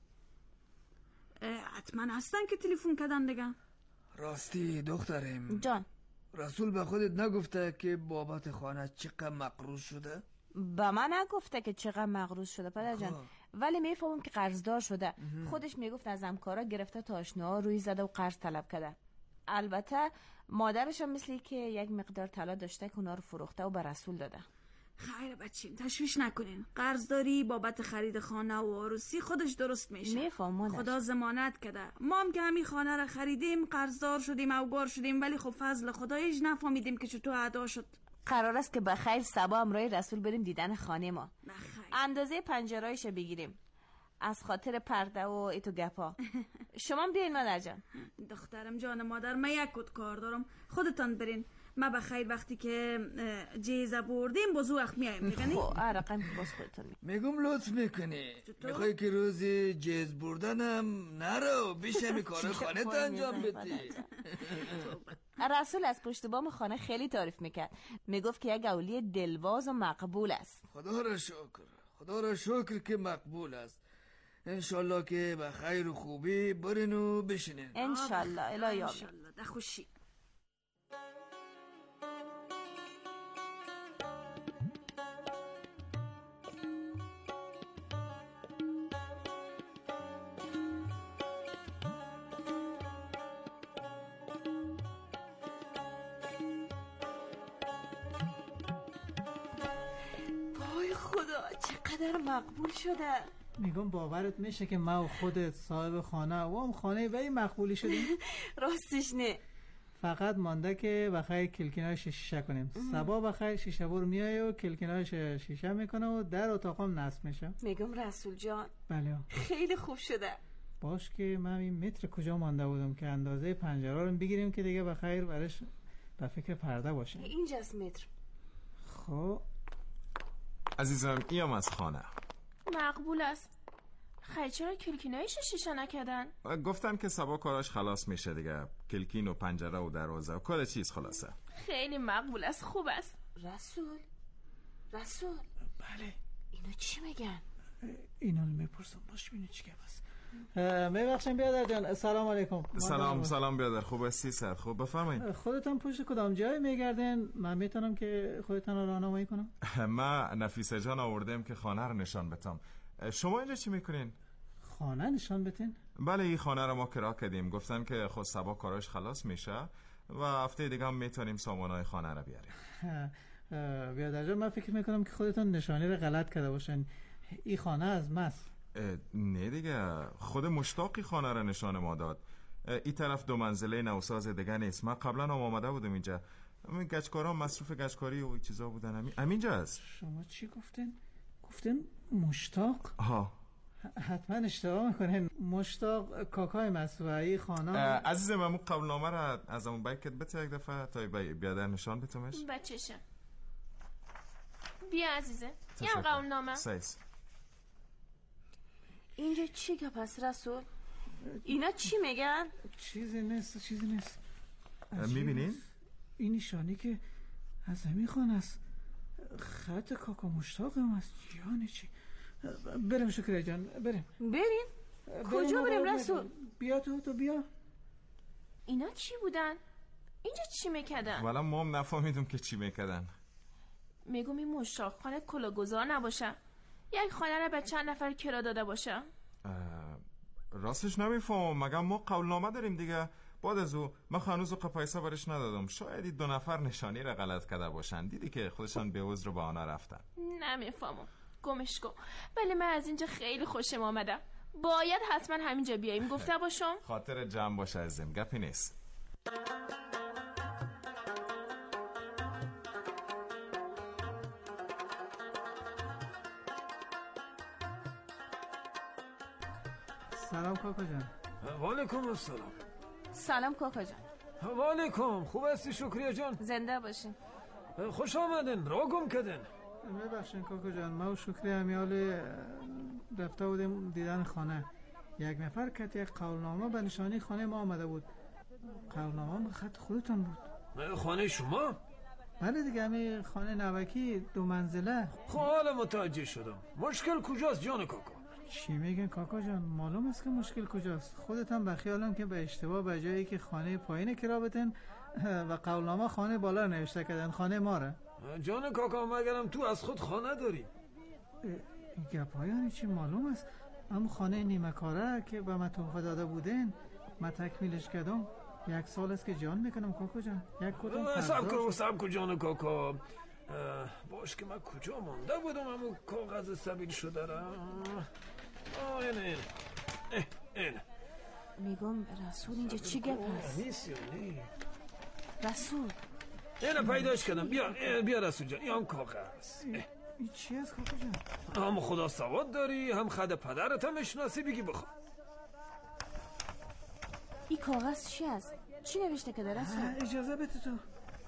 Speaker 8: حتما هستن که تلفن کردن دیگه.
Speaker 9: راستی دخترم
Speaker 2: جان،
Speaker 9: رسول به خودت نگفته که بابت خانه چقدر مقروض شده؟
Speaker 2: با من نگفته که چقدر مقروض شده پدر جان، ولی میفهمم که قرضدار شده. خودش میگفت از همکارا گرفته تا آشناها روی زده و قرض طلب کرده. البته مادرش هم مثلی که یک مقدار طلا داشته که اونا رو فروخته و به رسول داده.
Speaker 8: خیر بچیم تشویش نکنین. قرضداری بابت خرید خانه و عروسی خودش درست میشه.
Speaker 2: میفهمم.
Speaker 8: خدا ضمانت کرده. ما هم که همین خانه را خریدیم قرضدار شدیم اوگار شدیم، ولی خب فضل خدا هیچ نفهمیدیم که چطور ادا شد.
Speaker 2: قرار است که بخیر صبا امروی رسول بریم دیدن خانه ما.
Speaker 8: بخیر.
Speaker 2: اندازه پنجرهایش بگیریم از خاطر پرده و ایتو گپا. شما بیاین مادر جان.
Speaker 8: دخترم جان مادر من یک کد کار دارم، خودتان برین. ما بخیر وقتی که جیزه بردیم بازو وقت میایم دیگه.
Speaker 2: خب رقم باز خودتون
Speaker 9: میگم لطف میکنی میخوای که روزی جیز بردنم نرو بیشه می کار خانه تا انجام بدی.
Speaker 2: رسول از پشت بام خانه خیلی تعریف میکرد، میگفت که یک اولیه دلواز و مقبول است.
Speaker 9: خدا را شکر، خدا را شکر که مقبول است. انشالله که به خیر و خوبی برین و بشینین.
Speaker 2: انشالله الهی آمین.
Speaker 8: انشالله ده خوشی.
Speaker 2: وای خدا چقدر مقبول شده.
Speaker 10: میگم باورت میشه که ما و خودت صاحب خانه و هم خانه به این مقبولی شدیم؟
Speaker 2: راستش نه.
Speaker 10: فقط مانده که بخیر کلکیناش شیشه کنیم. صبا بخیر شیشه بور میای و کلکیناش شیشه میکنه و در اتاقم نصب میشه.
Speaker 2: میگم رسول جان
Speaker 10: بله
Speaker 2: خیلی خوب شده.
Speaker 10: باش که من این متر کجا مانده بودم که اندازه پنجره رو بگیریم که دیگه بخیر برش به فکر پرده باشه.
Speaker 2: اینجاست متر.
Speaker 10: خب
Speaker 5: عزیزم ایام از خانه.
Speaker 13: مقبول است. خیلی چرا کلکینایش شیشه نکردن؟
Speaker 5: گفتم که سبا کاراش خلاص میشه دیگه. کلکین و پنجره و دروازه و کل چیز خلاصه.
Speaker 13: خیلی مقبول است. خوب است.
Speaker 2: رسول رسول
Speaker 10: بله
Speaker 2: اینا چی میگن؟
Speaker 10: اینا رو میپرسم باش ببینید چی است. میبخشیم بیادر جان. سلام علیکم.
Speaker 5: سلام سلام بیادر. خوب هستی سر؟ خوب بفرمایید.
Speaker 10: خودتان پشت کدام جای میگردین؟ من میتونم که خودتان رو راهنمایی کنم؟
Speaker 5: من نفیسه جان آوردم که خانه رو نشان بتم. شما اینجا چی میکنین؟
Speaker 10: خانه نشان بتین؟
Speaker 5: بله این خانه رو ما کرا کردیم. گفتن که خود سبا کاراش خلاص میشه و هفته دیگه هم میتونیم سامانهای خانه رو بیاریم.
Speaker 10: بیادر جان من فکر میکنم که خودتان نشانی رو غلط کرده باشین. این خانه از ماست.
Speaker 5: نه دیگه خود مشتاقی خانه رو نشان ما داد. این طرف دو منزله نوساز دیگه نیست. من قبلا هم آمده بودم اینجا. همین گچکارا مصروف گچکاری و چیزا بودن. همینجا است.
Speaker 10: شما چی گفتین؟ گفتین مشتاق؟
Speaker 5: ها
Speaker 10: حتما اشتباه میکنین. مشتاق کاکای مسوعی خانه.
Speaker 5: عزیز من قبل نامه را از اون بیکت بته یک دفعه تا بیادر نشان بتمش.
Speaker 13: بچه‌شم بیا عزیزه. این قبل نامه.
Speaker 5: سیس.
Speaker 2: اینجا چی که پس رسول؟ اینا چی میگن؟
Speaker 10: چیزی نیست چیزی نیست.
Speaker 5: میبینین؟
Speaker 10: این نشانی که از همین خانه است. خط کاکا مشتاق هم است. یعنی چی؟ بریم شکریه جان بریم.
Speaker 2: بریم؟ کجا بریم رسول؟
Speaker 10: بیا تو تو بیا.
Speaker 13: اینا چی بودن؟ اینجا چی میکردن؟
Speaker 5: والا ما هم نفهمیدم که چی میکردن.
Speaker 13: میگم این مشتاق خانه کلاهگذار نباشه. یک خانه را به چند نفر کرا داده باشه.
Speaker 5: راستش نمیفهم. مگه ما قولنامه داریم دیگه. بعد از او من هنوز قپایسا برش ندادم. شاید دو نفر نشانی را غلط کرده باشن. دیدی که خودشان به عذر با آنها رفتن.
Speaker 13: نمیفهمم. گمش کن. ولی من از اینجا خیلی خوشم آمده. باید حتما همینجا بیاییم. گفته باشم.
Speaker 5: خاطر جمع باشه عزیزم. گپی نیست.
Speaker 10: سلام کاکا جان.
Speaker 11: و علیکم السلام.
Speaker 2: سلام کاکا جان.
Speaker 11: و علیکم. خوب هستی شکریه جان؟
Speaker 2: زنده باشین.
Speaker 11: خوش آمدین. را گم کردین.
Speaker 10: میبخشین کاکا جان. ما و شکریه امیال رفته بودیم دیدن خانه. یک نفر که یک قولنامه به نشانی خانه ما آمده بود. قولنامه به خط خودتان بود.
Speaker 11: خانه شما؟
Speaker 10: بله دیگه همین خانه نوکی دو منزله.
Speaker 11: خب حالا متوجه شدم. مشکل کجاست جان کاکا؟
Speaker 10: چی میگن کاکا جان؟ معلوم است که مشکل کجاست. خودت هم بخیالم که به اشتباه به جایی که خانه پایین کرا بتن و قولنامه خانه بالا نوشته کردن خانه ما را.
Speaker 11: جان کاکا مگرم تو از خود خانه داری؟
Speaker 10: گپا یعنی چی؟ معلوم است اما خانه نیمه کاره که به من تحفه داده بودن من تکمیلش کردم. یک سال است که جان میکنم کاکا جان. یک کدوم
Speaker 11: سب کن سب کن جان کاکا. باش که من کجا مانده بودم همون کاغذ سبیل شده را. آه این این این
Speaker 2: میگم رسول اینجا چی گپ هست؟
Speaker 11: نیست یا نی
Speaker 2: رسول
Speaker 11: اینو پیداش کردم. بیا بیا رسول جان. این هم کاغذ.
Speaker 10: این چی است کاکا جان؟
Speaker 11: هم خدا سواد داری هم خد پدرت هم اشناسی بگی بخوا.
Speaker 2: این کاغذ چی است؟ چی نوشته که در رسول؟
Speaker 10: اجازه بده تو.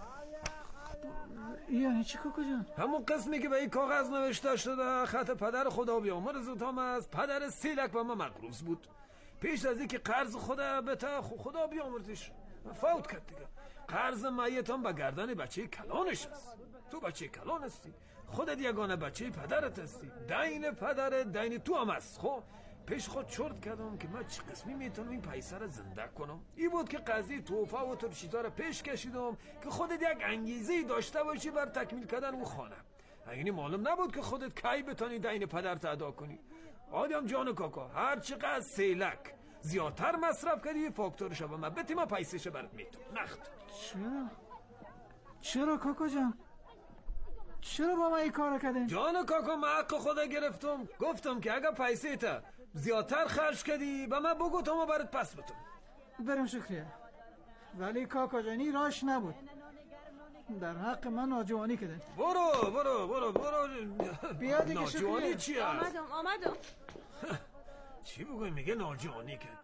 Speaker 10: یعنی چی کاکا جان؟
Speaker 11: همون قسمی که به این کاغذ نوشته شده خط پدر خدا بیامرز تام از پدر سیلک به من مقروض بود. پیش از اینکه قرض خدا بته خدا بیامرزش فوت کرد دیگه. قرض میتم به گردن بچه کلانش است. تو بچه کلان هستی. خودت یگانه بچه پدرت هستی. دین پدر دین تو هم است. خب پیش خود چرت کردم که من چه قسمی میتونم این پیسه را زنده کنم. این بود که قضیه توفه و ترشیتا را پیش کشیدم که خودت یک انگیزه داشته باشی بر تکمیل کردن اون خانه. یعنی معلوم نبود که خودت کی بتونی دین پدرت ادا کنی. آدم جان کاکا، هر چقدر سیلک زیادتر مصرف کردی فاکتورش به من بتی، من پیسهش برات میتونم نخت.
Speaker 10: چرا؟ چرا کاکا جان؟ چرا با من این کار کردین؟
Speaker 11: جان کاکا، من حق خدا گرفتم. گفتم که اگر پیسه تا زیادتر خرج کردی به من بگو تا ما برات پس بتم.
Speaker 10: برم شکریه. ولی کاکا جانی راش نبود. در حق من ناجوانی کردن.
Speaker 11: برو برو برو برو.
Speaker 10: بیا دیگه
Speaker 11: ناجوانی
Speaker 10: شکریه.
Speaker 11: چی هست؟
Speaker 13: آمدم آمدم.
Speaker 11: چی بگویم؟ میگه ناجوانی کرد.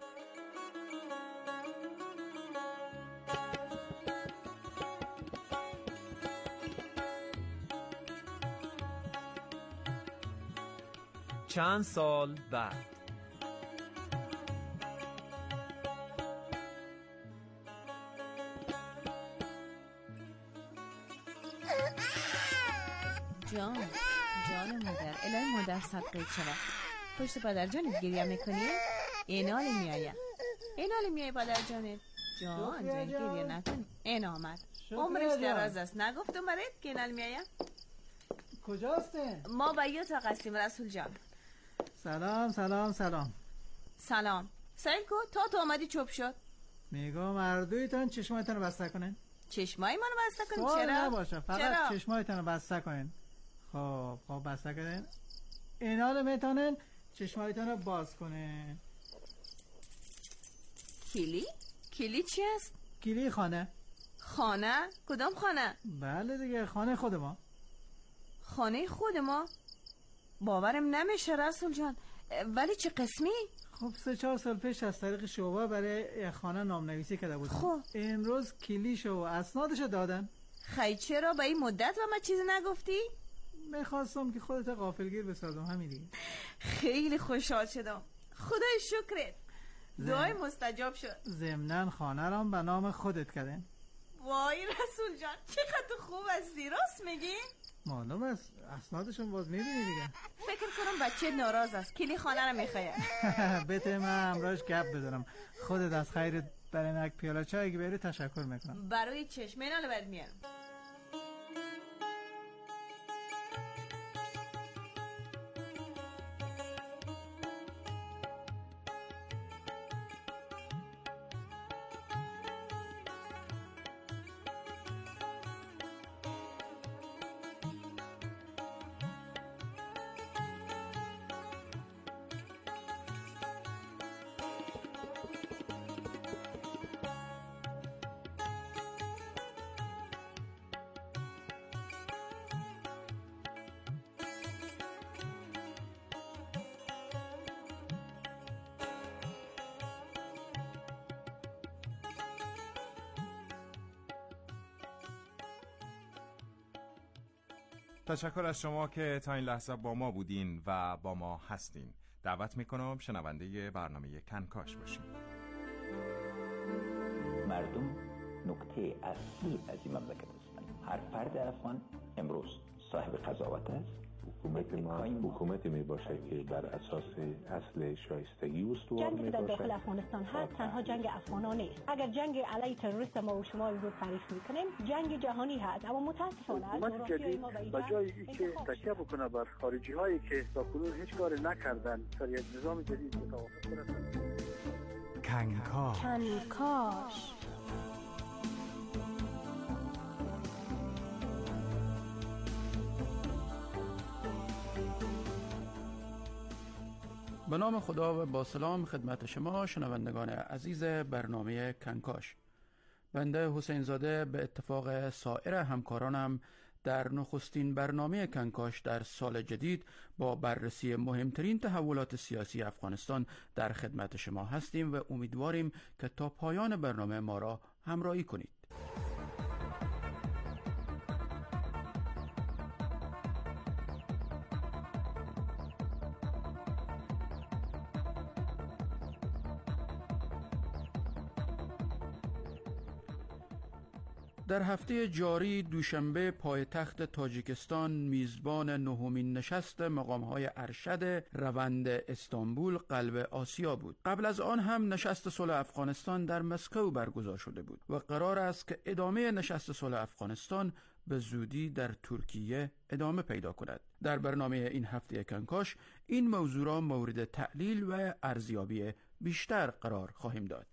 Speaker 7: چند سال بعد.
Speaker 2: جان جان مادر، الهی مادر صدقه چرا پشت پدر جانت گریه میکنی؟ این حالی میایه این حالی میایه پدر جانت. جان جان گریه نکن. این آمد عمرش دراز است. نگفتم برات که این حالی میایه؟
Speaker 10: کجاستین؟
Speaker 2: ما با یه تا قسیم رسول جان.
Speaker 10: سلام سلام سلام.
Speaker 2: سلام. سیل کو تا تو آمدی چوب شد.
Speaker 10: میگم مردویتان چشمایتان رو بسته کنین.
Speaker 2: چشمای منو بسته کنین؟
Speaker 10: سوال
Speaker 2: چرا؟
Speaker 10: نباشه، فقط
Speaker 2: چرا؟
Speaker 10: چشمایتان رو بسته کنین. خب خب بسته کنین. اینا رو میتونین چشمایتان رو باز کنین.
Speaker 2: کلی؟ کلی چی است؟
Speaker 10: کلی خانه.
Speaker 2: خانه؟ کدام خانه؟
Speaker 10: بله دیگه، خانه خود ما.
Speaker 2: خانه خود ما؟ باورم نمیشه رسول جان. ولی چه قسمی؟
Speaker 10: خب سه چهار سال پیش از طریق شعبه برای خانه نام نویسی کرده بودم.
Speaker 2: خب
Speaker 10: امروز کلیشو و اسنادشو دادن.
Speaker 2: خیلی چرا با این مدت و ما چیزی نگفتی؟
Speaker 10: میخواستم که خودت غافلگیر بسازم، همین دیگه.
Speaker 2: خیلی خوشحال شدم. خدای شکرت. دعای مستجاب شد.
Speaker 10: ضمناً خانه رام به نام خودت کردن.
Speaker 2: وای رسول جان چقدر خوب هستی. راست میگی؟
Speaker 10: معلوم است، اسنادشون باز میبینی دیگه.
Speaker 2: فکر کنم بچه ناراض است. کلی خانه رو میخواد.
Speaker 10: بته من امراش گپ بدارم. خودت از خیرت برای یک پیاله چای که بری تشکر میکنم.
Speaker 2: برای چشم اینالو برد میارم.
Speaker 5: تشکر از شما که تا این لحظه با ما بودین و با ما هستین. دعوت میکنم شنونده برنامه کنکاش باشین.
Speaker 14: مردم نکته اصلی از این مملکت هستند. هر فرد افغان امروز صاحب قضاوت است.
Speaker 15: حکومت ما حکومتی می باشه که بر اساس اصل شایستگی استوار می باشه.
Speaker 16: جنگی در داخل افغانستان هست تنها جنگ افغانان نیست. اگر جنگ علیه تروریست ما و شما امروز تعریف میکنیم، جنگ جهانی هست. اما متاسفانه
Speaker 17: حکومت جدید با جای اینکه تکیه بکنه بر خارجی هایی که تا کنون هیچ کاری نکردن سر یک نظام جدید متوافق کنند.
Speaker 6: کنکاش
Speaker 16: کنکاش
Speaker 18: به نام خدا و با سلام خدمت شما شنوندگان عزیز برنامه کنکاش. بنده حسین زاده به اتفاق سایر همکارانم در نخستین برنامه کنکاش در سال جدید با بررسی مهمترین تحولات سیاسی افغانستان در خدمت شما هستیم و امیدواریم که تا پایان برنامه ما را همراهی کنید. در هفته جاری دوشنبه پایتخت تاجیکستان میزبان نهمین نشست مقام‌های ارشد روند استانبول قلب آسیا بود. قبل از آن هم نشست صلح افغانستان در مسکو برگزار شده بود و قرار است که ادامه نشست صلح افغانستان به زودی در ترکیه ادامه پیدا کند. در برنامه این هفته کنکاش این موضوع را مورد تحلیل و ارزیابی بیشتر قرار خواهیم داد.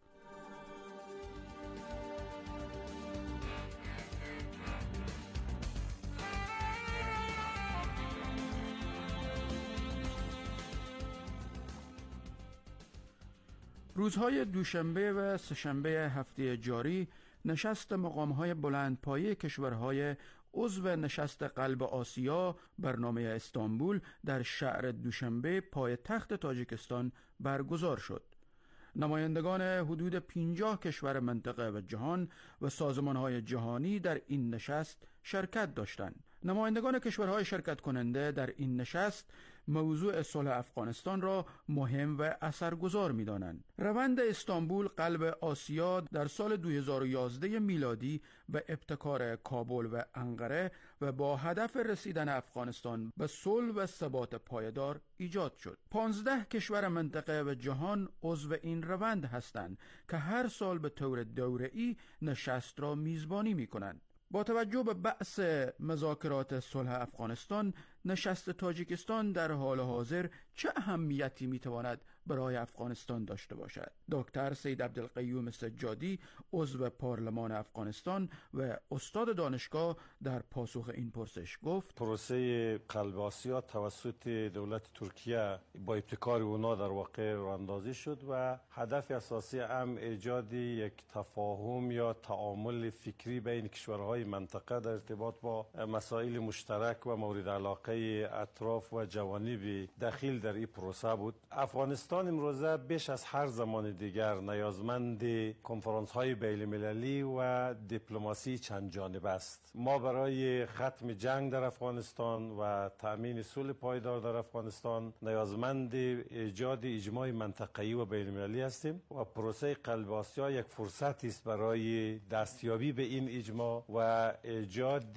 Speaker 18: روزهای دوشنبه و سه‌شنبه هفته جاری نشست مقام‌های بلندپایه کشورهای عضو نشست قلب آسیا برنامه استانبول در شهر دوشنبه پایتخت تاجیکستان برگزار شد. نمایندگان حدود پنجاه کشور منطقه و جهان و سازمان‌های جهانی در این نشست شرکت داشتند. نمایندگان کشورهای شرکت کننده در این نشست موضوع صلح افغانستان را مهم و اثرگذار می‌دانند. روند استانبول قلب آسیا در سال دو هزار و یازده میلادی و ابتکار کابل و انقره و با هدف رسیدن افغانستان به صلح و ثبات پایدار ایجاد شد. پانزده کشور منطقه و جهان عضو این روند هستند که هر سال به طور دوره‌ای نشست را میزبانی می‌کنند. با توجه به بحث مذاکرات صلح افغانستان، نشست تاجیکستان در حال حاضر چه اهمیتی میتواند برای افغانستان داشته باشد؟ دکتر سید عبدالقیوم سجادی عضو پارلمان افغانستان و استاد دانشگاه در پاسخ این پرسش گفت:
Speaker 19: پروسه قلب آسیا توسط دولت ترکیه با ابتکار اونا در واقع راهاندازی شد و هدف اساسی هم ایجاد یک تفاهم یا تعامل فکری بین کشورهای منطقه در ارتباط با مسائل مشترک و مورد علاقه اطراف و جوانب داخل در این پروسه بود. افغانستان امروزه بیش از هر زمان دیگر نیازمند کنفرانس های بین المللی و دیپلماسی چند جانبه است. ما برای ختم جنگ در افغانستان و تأمین صلح پایدار در افغانستان نیازمند ایجاد اجماع منطقه‌ای و بین المللی هستیم و پروسه قلب آسیا یک فرصت است برای دستیابی به این اجماع و ایجاد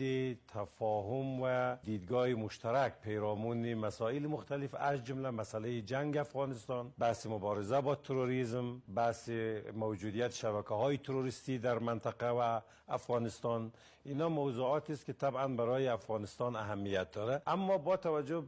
Speaker 19: تفاهم و دیدگاه مشترک پیرامون مسائل مختلف از جمله مسئله جنگ افغانستان، بحث مبارزه با تروریسم، بحث موجودیت شبکه‌های تروریستی در منطقه و افغانستان. اینا موضوعاتی است که طبعا برای افغانستان اهمیت داره، اما با توجه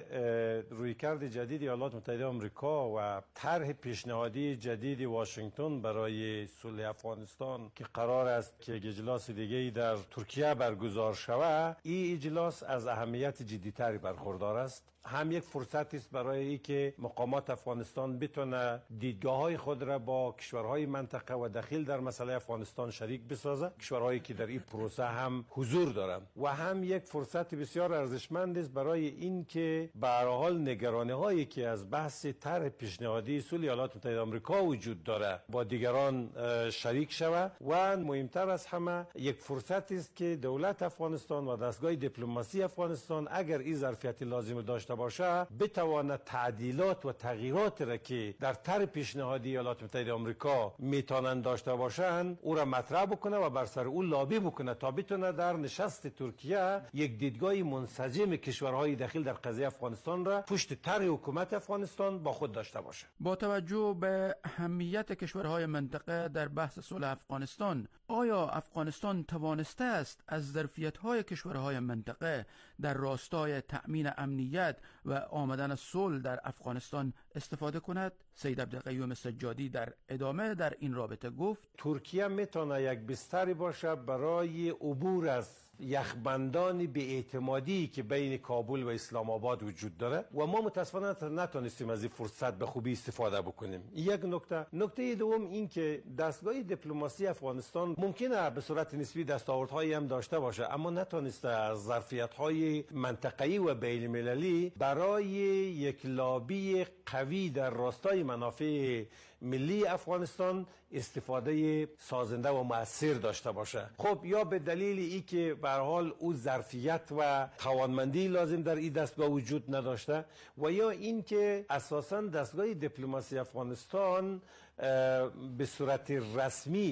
Speaker 19: به رویکرد جدید ایالات متحده آمریکا و طرح پیشنهادی جدید واشنگتن برای صلح افغانستان که قرار است که اجلاس دیگه‌ای در ترکیه برگزار شود، این اجلاس از اهمیت جدی‌تری برخوردار است. هم یک فرصت است برای اینکه مقامات افغانستان بتونه دیدگاه‌های خود را با کشورهای منطقه و داخل در مسئله افغانستان شریک بسازه، کشورهایی که در این پروسه هم حضور دارند، و هم یک فرصت بسیار ارزشمند است برای اینکه به هر حال نگرانی‌هایی که از بحث طرح پیشنهادی صلح ایالات متحده آمریکا وجود داره با دیگران شریک شود و مهمتر از همه یک فرصت است که دولت افغانستان و دستگاه دیپلماسی افغانستان اگر این ظرفیت لازم داشته باشه بتواند تعدیلات و تغییرات را که در طرح پیشنهادی ایالات متحده آمریکا میتونن داشته باشند او را مطرح بکنه و بر سر او لابی بکنه تا بتونه در نشست ترکیه یک دیدگاه منسجم کشورهای داخل در قضیه افغانستان را پشت طرح حکومت افغانستان با خود داشته باشه.
Speaker 18: با توجه به اهمیت کشورهای منطقه در بحث صلح افغانستان، آیا افغانستان توانسته است از ظرفیت‌های کشورهای منطقه در راستای تأمین امنیت و آمدن صلح در افغانستان استفاده کند؟ سید عبدالقیوم سجادی در ادامه در این رابطه گفت:
Speaker 19: ترکیه میتونه یک بستری باشه برای عبور از یخبندان بی‌اعتمادی که بین کابل و اسلام آباد وجود داره و ما متاسفانه نتونستیم از این فرصت به خوبی استفاده بکنیم. یک نکته نکته دوم این که دستگاه دیپلماسی افغانستان ممکنه به صورت نسبی دستاوردهایی هم داشته باشه، اما نتونسته از ظرفیت‌های منطقه‌ای و بین المللی برای یک لابی قوی در راستای منافع ملی افغانستان استفاده سازنده و مؤثر داشته باشه. خب یا به دلیل ای که به هر حال او ظرفیت و توانمندی لازم در این دستگاه وجود نداشته و یا این که اساساً دستگاه دیپلماسی افغانستان به صورت رسمی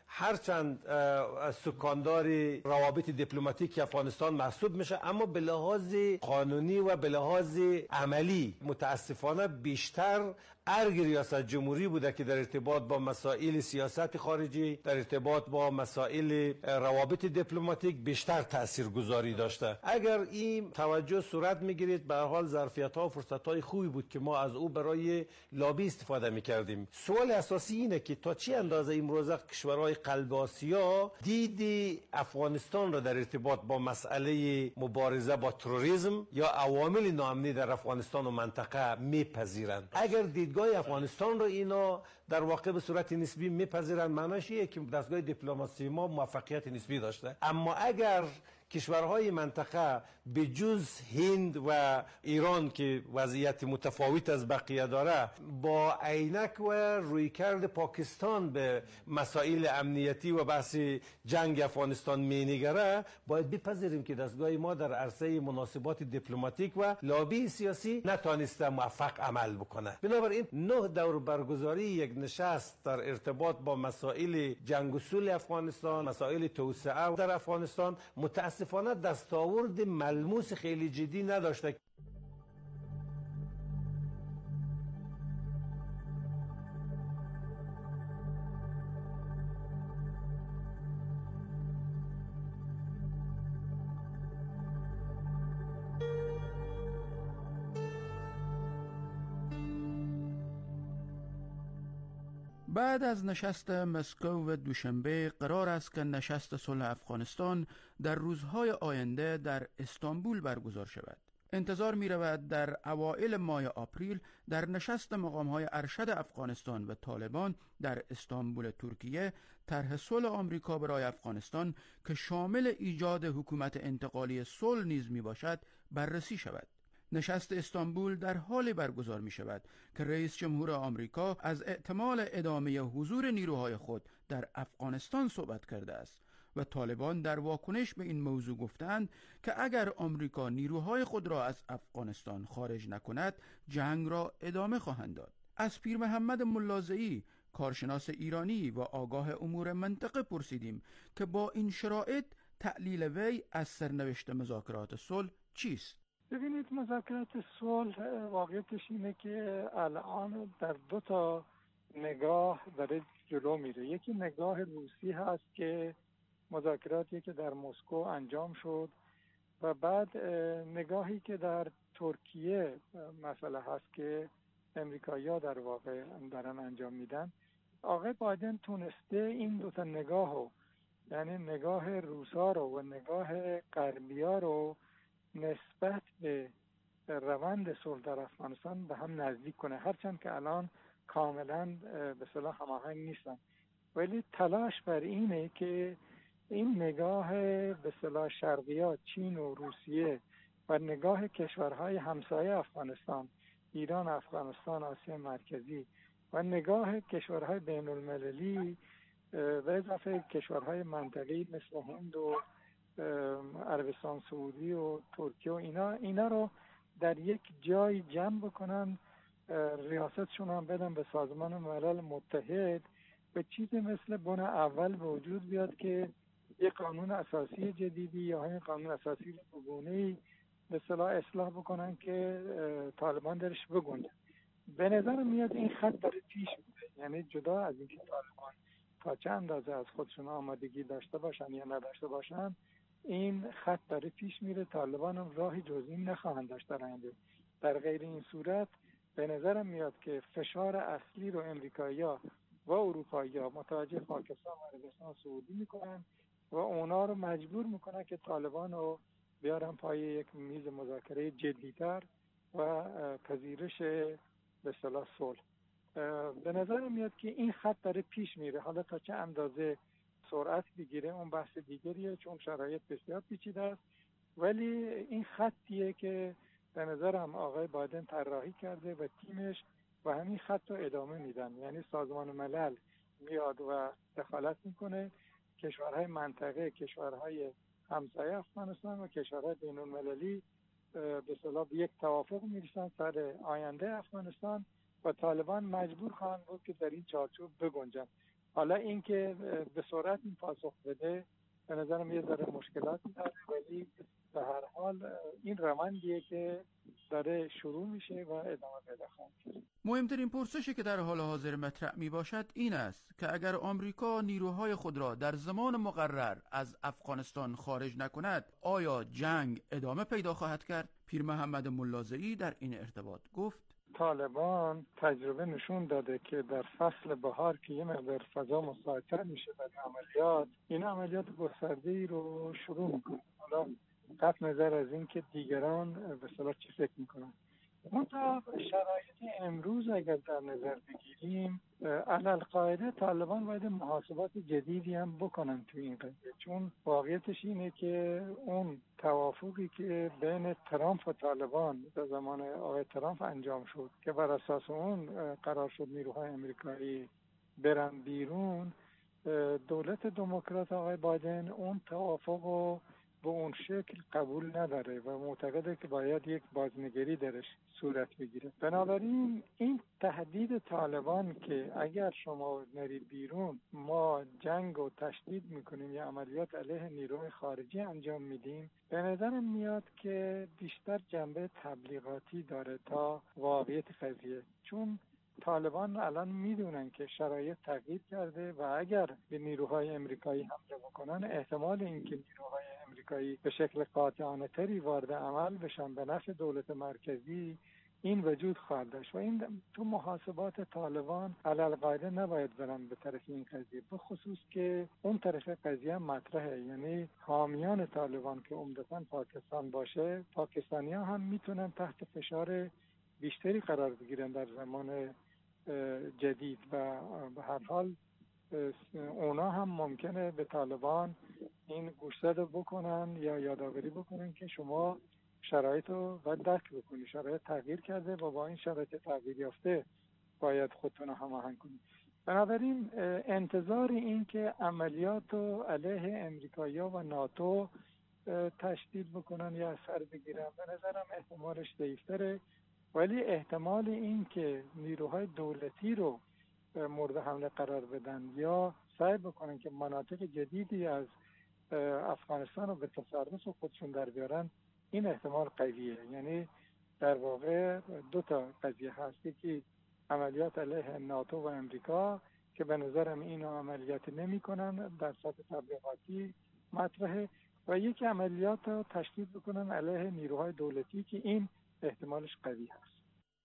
Speaker 19: هرچند سکاندار روابط دیپلماتیک افغانستان محسوب میشه، اما به لحاظ قانونی و به لحاظ عملی متاسفانه بیشتر ارگ ریاست جمهوری بوده که در ارتباط با مسائل سیاست خارجی، در ارتباط با مسائل روابط دیپلماتیک بیشتر تاثیرگذاری داشته. اگر این توجه صورت میگیرید، به هر حال ظرفیت ها و فرصت های خوبی بود که ما از او برای لابی استفاده میکردیم. سوال اساسی اینه که تا چه اندازه امروزه کشورهای قلب آسیا دید افغانستان را در ارتباط با مسئله مبارزه با تروریسم یا عوامل ناامنی در افغانستان و منطقه میپذیرند. اگر دیدگاه افغانستان را اینا در واقع به صورت نسبی میپذیرند، معنیش اینه که دستگاه دیپلماسی ما موفقیت نسبی داشته. اما اگر کشورهای منطقه به جز هند و ایران که وضعیت متفاوت از بقیه داره، با عینک و رویکرد پاکستان به مسائل امنیتی و بحث جنگ افغانستان مینگره، باید بپذیریم که دستگاه ما در عرصه مناسبات دیپلماتیک و لابی سیاسی نتانسته موفق عمل بکنه. بنابراین نه دور برگزاری یک نشست در ارتباط با مسائل جنگ و صلح افغانستان، مسائل توسعه در افغانستان متاسفانه دستاورد ملموس خیلی جدی نداشته.
Speaker 18: بعد از نشست مسکو و دوشنبه قرار است که نشست صلح افغانستان در روزهای آینده در استانبول برگزار شود. انتظار می رود در اوایل ماه آپریل در نشست مقام‌های ارشد افغانستان و طالبان در استانبول ترکیه طرح صلح آمریکا برای افغانستان که شامل ایجاد حکومت انتقالی صلح نیز می باشد بررسی شود. نشست استانبول در حال برگزار می شود که رئیس جمهور آمریکا از احتمال ادامه حضور نیروهای خود در افغانستان صحبت کرده است و طالبان در واکنش به این موضوع گفتند که اگر آمریکا نیروهای خود را از افغانستان خارج نکند جنگ را ادامه خواهند داد. از پیر محمد ملازعی، کارشناس ایرانی و آگاه امور منطقه پرسیدیم که با این شرایط تعلیل وی از سرنوشت مذاکرات صلح چیست؟
Speaker 20: ببینید، مذاکرات صلح واقعیتش اینه که الان در دو تا نگاه داره جلو میره. یکی نگاه روسی هست که مذاکراتی که در مسکو انجام شد و بعد نگاهی که در ترکیه مسئله هست که امریکایی‌ها در واقع دارن انجام میدن. آقای بایدن تونسته این دو تا نگاهو، یعنی نگاه روسا رو و نگاه غربی‌ها رو نسبت به روند صلح در افغانستان به هم نزدیک کنه، هرچند که الان کاملا به اصطلاح هماهنگ نیستن، ولی تلاش بر اینه که این نگاه به اصطلاح شرقیات، چین و روسیه و نگاه کشورهای همسایه افغانستان، ایران، افغانستان، آسیا مرکزی و نگاه کشورهای بین المللی و اضافه کشورهای منطقه‌ای مثل هند و عربستان سعودی و ترکیه و اینا اینا رو در یک جای جمع بکنن، ریاستشون هم بدن به سازمان ملل متحد و چیزی مثل بن اول به وجود بیاد که یک قانون اساسی جدیدی یا همین قانون اساسی رو بگونه‌ای به اصطلاح اصلاح بکنن که طالبان درش بگنجن. به نظر میاد این خط داره پیش میره، یعنی جدا از اینکه طالبان تا چند اندازه از خودشون آمادگی داشته باشن یا نداشته باشن، این خط داره پیش میره. طالبان هم راهی جز این نخواهند داشت در آینده. در غیر این صورت به نظرم میاد که فشار اصلی رو امریکایی‌ها و اروپایی‌ها متوجه پاکستان و عربستان سعودی میکنن و اونا رو مجبور میکنن که طالبان رو بیارن پای یک میز مذاکره جدی‌تر و پذیرش به اصطلاح صلح. به نظر میاد که این خط داره پیش میره. حالا تا چه اندازه سرعت بگیره اون بحث دیگریه، چون شرایط بسیار پیچیده است، ولی این خطیه که به نظرم آقای بایدن طراحی کرده و تیمش و همین خط رو ادامه میدن. یعنی سازمان ملل میاد و دخالت میکنه، کشورهای منطقه، کشورهای همسایه افغانستان و کشورهای بین المللی به اصطلاح به یک توافق میرسن سر آینده افغانستان و طالبان مجبور خواهند بود که در این چارچوب بگنجن. حالا اینکه به سرعت این پاسخ بده به نظرم یه ذره مشکلاتی داره، ولی به هر حال این روندیه که داره شروع میشه و ادامه پیدا خواهد کرد.
Speaker 18: مهمترین پرسشی که در حال حاضر مطرح می باشد این است که اگر آمریکا نیروهای خود را در زمان مقرر از افغانستان خارج نکند، آیا جنگ ادامه پیدا خواهد کرد؟ پیر محمد ملازعی در این ارتباط گفت:
Speaker 20: طالبان تجربه نشون داده که در فصل بهار که یه مقدار فضا مساعدتر میشه برای عملیات، این عملیات گسترده‌ای رو شروع میکنه. حالا قطع نظر از این که دیگران به اصطلاح چی فکر میکنن. منتها شرایط امروز اگر در نظر بگیریم، علل قاعده طالبان باید محاسبات جدیدی هم بکنن تو این قضیه، چون واقعیتش اینه که اون توافقی که بین ترامپ و طالبان در زمان آقای ترامپ انجام شد که بر اساس اون قرار شد نیروهای امریکایی برن بیرون، دولت دموکرات آقای بایدن اون توافق به اون شکل قبول نداره و معتقده که باید یک بازنگری درش صورت بگیره. بنابراین این تهدید طالبان که اگر شما نرید بیرون ما جنگ و تشدید میکنیم یا عملیات علیه نیروی خارجی انجام میدیم، به نظرم میاد که بیشتر جنبه تبلیغاتی داره تا واقعیت قضیه، چون طالبان الان میدونن که شرایط تغییر کرده و اگر به نیروهای امریکایی حمله بکنن، احتمال اینکه نیروهای امریکایی به شکل قاطعانه تری وارد عمل بشن به نفع دولت مرکزی این وجود خواهد داشت و این تو محاسبات طالبان علل قاعده نباید برن به طرف این قضیه، به خصوص که اون طرف قضیه مطرحه، یعنی حامیان طالبان که عمدتاً پاکستان باشه، پاکستانی ها هم میتونن تحت فشار بیشتری قرار بگیرن در زمان جدید و به هر حال اونا هم ممکنه به طالبان این گوشزد بکنن یا یادآوری بکنن که شما شرایط رو باید درک بکنی، شرایط تغییر کرده و با این شرایط تغییر یافته باید خودتون رو هماهنگ کنید. بنابراین انتظار این که عملیات رو علیه امریکایی‌ها و ناتو تشدید بکنن یا اثر بگیرن به نظرم احتمالش ضعیف‌تره، ولی احتمال این که نیروهای دولتی رو مورد حمله قرار بدن یا سعی بکنن که مناطق جدیدی از افغانستان رو به تصرف خودشون در بیارن، این احتمال قویه. یعنی در واقع دو تا قضیه هست، یکی عملیات علیه ناتو و امریکا که به نظرم اینو عملیات نمی کنن در سطح تبلیغاتی مطرحه، و یکی عملیات رو تشدید بکنن علیه نیروهای دولتی که این احتمالش قوی هست.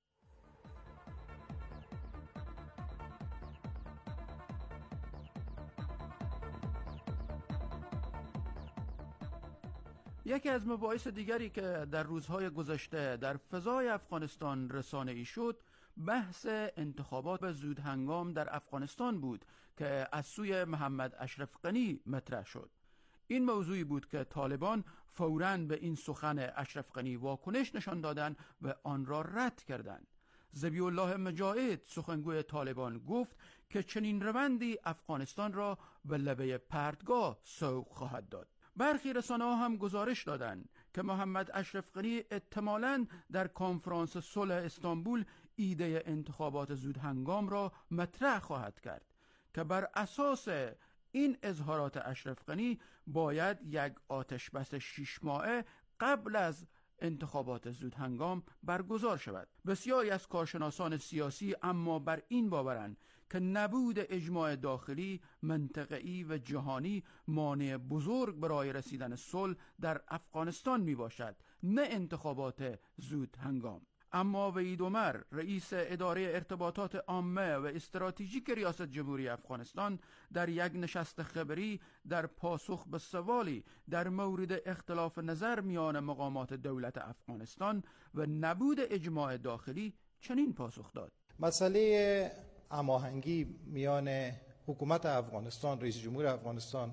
Speaker 18: یکی از مباحث دیگری که در روزهای گذشته در فضای افغانستان رسانه‌ای شد، بحث انتخابات زود هنگام در افغانستان بود که از سوی محمد اشرف غنی مطرح شد. این موضوعی بود که طالبان فوراً به این سخن اشرف غنی واکنش نشان دادند و آن را رد کردند. ذبیح الله مجاهد سخنگوی طالبان گفت که چنین روندی افغانستان را به لبه پرتگاه سوق خواهد داد. برخی رسانه‌ها هم گزارش دادند که محمد اشرف غنی احتمالاً در کنفرانس صلح استانبول ایده انتخابات زود هنگام را مطرح خواهد کرد که بر اساس این اظهارات اشرف غنی باید یک آتش بس شش ماهه قبل از انتخابات زود هنگام برگزار شود. بسیاری از کارشناسان سیاسی اما بر این باورند که نبود اجماع داخلی، منطقه‌ای و جهانی مانع بزرگ برای رسیدن صلح در افغانستان می باشد، نه انتخابات زود هنگام. اما وحید عمر، رئیس اداره ارتباطات عامه و استراتژیک ریاست جمهوری افغانستان، در یک نشست خبری در پاسخ به سوالی در مورد اختلاف نظر میان مقامات دولت افغانستان و نبود اجماع داخلی چنین پاسخ داد:
Speaker 1: مسئله هماهنگی میان حکومت افغانستان، رئیس جمهور افغانستان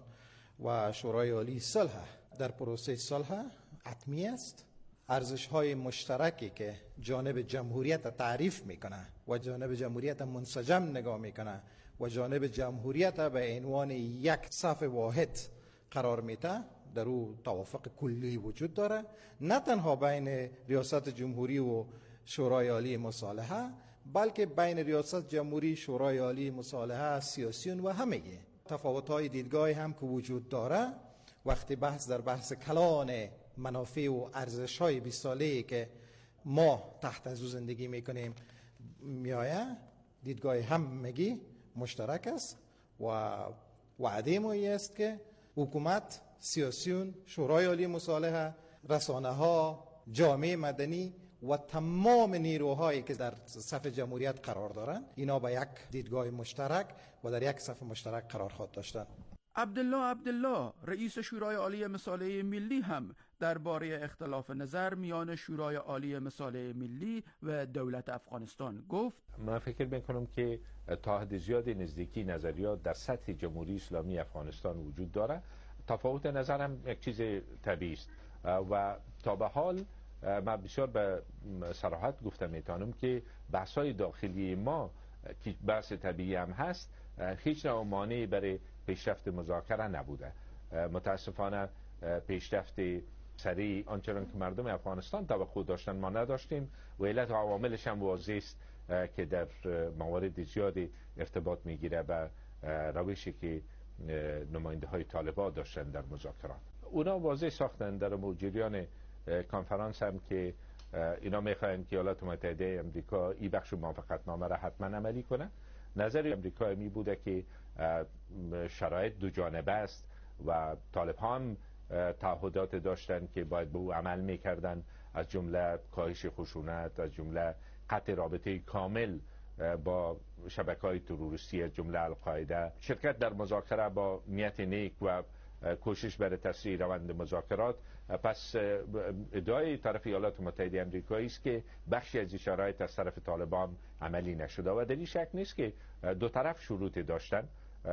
Speaker 1: و شورای عالی صلح در پروسه صلح حتمی است. ارزش‌های مشترکی که جانب جمهوریت تعریف میکنه و جانب جمهوریت منسجم نگاه میکنه و جانب جمهوریت به عنوان یک صف واحد قرار میده، در او توافق کلی وجود داره، نه تنها بین ریاست جمهوری و شورای عالی مصالحه، بلکه بین ریاست جمهوری، شورای عالی مصالحه، سیاسیون و همه تفاوت‌های دیدگاهی هم که وجود داره، وقتی بحث در بحث کلان منافع و ارزش‌های بیست ساله‌ای که ما تحت از او زندگی میکنیم میایه، دیدگاه همگی مشترک است و وعده ما است که حکومت، سیاسیون، شورای عالی مصالحه، رسانه ها، جامعه مدنی و تمام نیروهایی که در صف جمهوریت قرار دارند، اینا با یک دیدگاه مشترک و در یک صف مشترک قرار خواهد داشتند.
Speaker 18: عبدالله عبدالله رئیس شورای عالی مصالحه ملی هم درباره اختلاف نظر میان شورای عالی مصالحه ملی و دولت افغانستان گفت:
Speaker 3: من فکر میکنم که تا حد زیاد نزدیکی نظریات در سطح جمهوری اسلامی افغانستان وجود داره. تفاوت نظر هم یک چیز طبیعی است و تا به حال من بسیار به صراحت گفتم میتونم که بحث‌های داخلی ما که بحث طبیعی هم هست، هیچ نوع مانعی برای پیشرفت مذاکره نبوده. متاسفانه پیشرفت سریع آنچنان که مردم افغانستان توقع داشتن ما نداشتیم و علت و عواملش هم واضح است که در موارد زیادی ارتباط میگیره به روشی که نماینده های طالبان داشتن در مذاکرات. اونا واضح ساختن در جریان کنفرانس هم که اینا میخواین که ایالات متحده امریکا این بخش موافقتنامه را حتما عملی کنه. نظر امریکا می بوده که شرایط دو جانبه است و طالبان تعهدات داشتن که باید به او عمل میکردن، از جمله کاهش خشونت، از جمله قطع رابطه کامل با شبکه‌های تروریستی از جمله القاعده، شرکت در مذاکره با نیت نیک و کوشش برای تسریع روند مذاکرات. پس ادعای طرف ایالات متحده آمریکایی است که بخشی از این شرایط از طرف طالبان عملی نشده و در این شک نیست که دو طرف شروط داشتن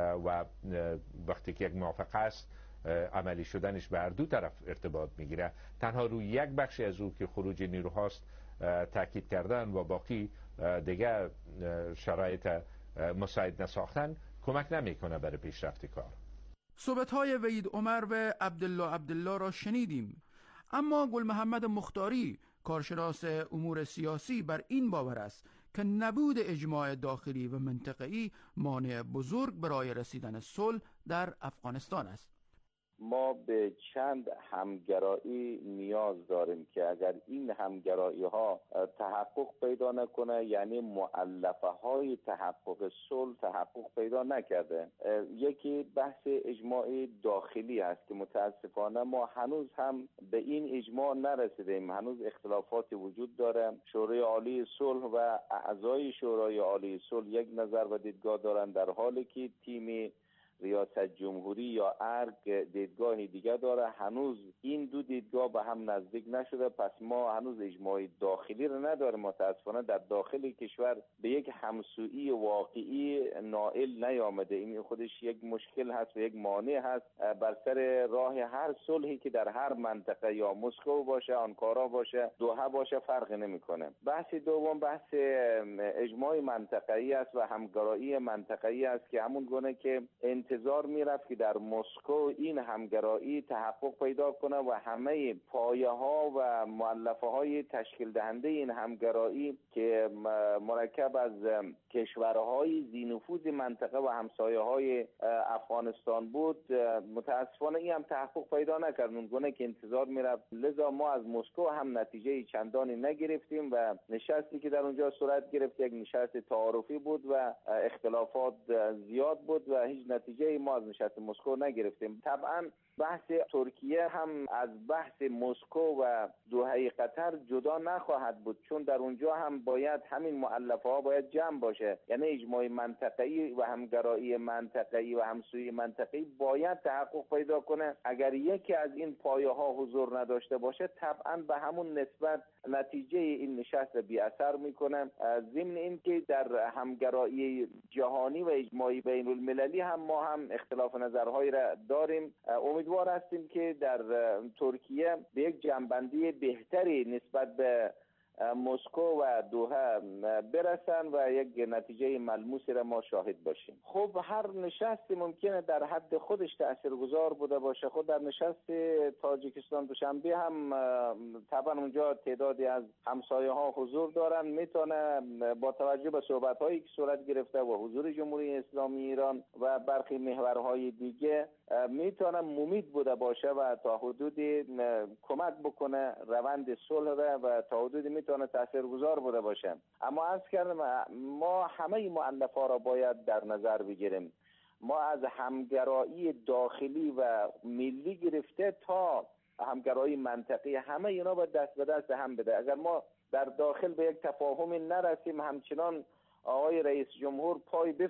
Speaker 3: و وقتی که یک موافقه است عملی شدنش به هر دو طرف ارتباط میگیره. تنها روی یک بخش از او که خروج نیروهاست تاکید کردن و باقی دیگه شرایط مساعد نساختن کمک نمیکنه برای پیشرفت کار.
Speaker 18: صحبت‌های وحید عمر و عبدالله عبدالله را شنیدیم، اما گل محمد مختاری کارشناس امور سیاسی بر این باور است که نبود اجماع داخلی و منطقه‌ای مانع بزرگ برای رسیدن صلح در افغانستان است.
Speaker 21: ما به چند همگرایی نیاز داریم که اگر این همگرایی ها تحقق پیدا نکنه، یعنی مؤلفه های تحقق صلح تحقق پیدا نکرده. یکی بحث اجماع داخلی هست که متاسفانه ما هنوز هم به این اجماع نرسیدیم، هنوز اختلافات وجود داره. شورای عالی صلح و اعضای شورای عالی صلح یک نظر و دیدگاه دارن، در حالی که تیم ریاست جمهوری یا ارگ دیدگاه دیگه داره. هنوز این دو دیدگاه به هم نزدیک نشده، پس ما هنوز اجماع داخلی رو نداریم. متاسفانه در داخل کشور به یک همسویی واقعی نائل نیامده. این خودش یک مشکل هست و یک مانع هست بر سر راه هر صلحی که در هر منطقه، یا مسکو باشه، آنکارا باشه، دوحه باشه، فرق نمیکنه. بحث دوم بحث اجماع منطقه‌ای است و همگرایی منطقه‌ای است که همون گونه که انتظار میرفت که در مسکو این همگرایی تحقق پیدا کنه و همه پایه ها و مؤلفه های تشکیل دهنده این همگرایی که مرکب از کشورهای ذی نفوذ منطقه و همسایه های افغانستان بود، متاسفانه این هم تحقق پیدا نکرد اونگونه که انتظار میرفت. لذا ما از مسکو هم نتیجه چندانی نگرفتیم و نشستی که در اونجا صورت گرفت یک نشست تعارفی بود و اختلافات زیاد بود و هیچ نتیجه ما از نشست مسکو نگرفتیم. طبعا بحث ترکیه هم از بحث مسکو و دوحه قطر جدا نخواهد بود، چون در اونجا هم باید همین مؤلفه ها باید جمع باشه، یعنی اجماع منطقه‌ای و همگرایی منطقه‌ای و همسویی منطقه‌ای باید تحقق پیدا کنه. اگر یکی از این پایه ها حضور نداشته باشه، طبعا به همون نسبت نتیجه این نشست بی اثر میکنه. ضمن این که در همگرایی جهانی و اجماعی بین المللی هم ما هم اختلاف نظرهایی را داریم. امیدوار هستیم که در ترکیه به یک جنبندی بهتری نسبت به مسکو و دوحه برسن و یک نتیجه ملموسی را ما شاهد باشیم. خب هر نشستی ممکنه در حد خودش تاثیرگذار بوده باشه. خود در نشست تاجیکستان دوشنبه هم طبعا اونجا تعدادی از همسایه ها حضور دارن، میتونه با توجه به صحبت هایی که صورت گرفته و حضور جمهوری اسلامی ایران و برخی محورهای دیگه میتونه ممید بوده باشه و تا حدودی کمک بکنه روند صلح را و تا حدودی میتونه تاثیرگذار بوده باشه. اما از کردم ما همه مؤلفه‌ها را باید در نظر بگیریم. ما از همگرایی داخلی و ملی گرفته تا همگرایی منطقی همه اینا باید دست به دست هم بده. اگر ما در داخل به یک تفاهمی نرسیم، همچنان آقای رئیس جمهور پای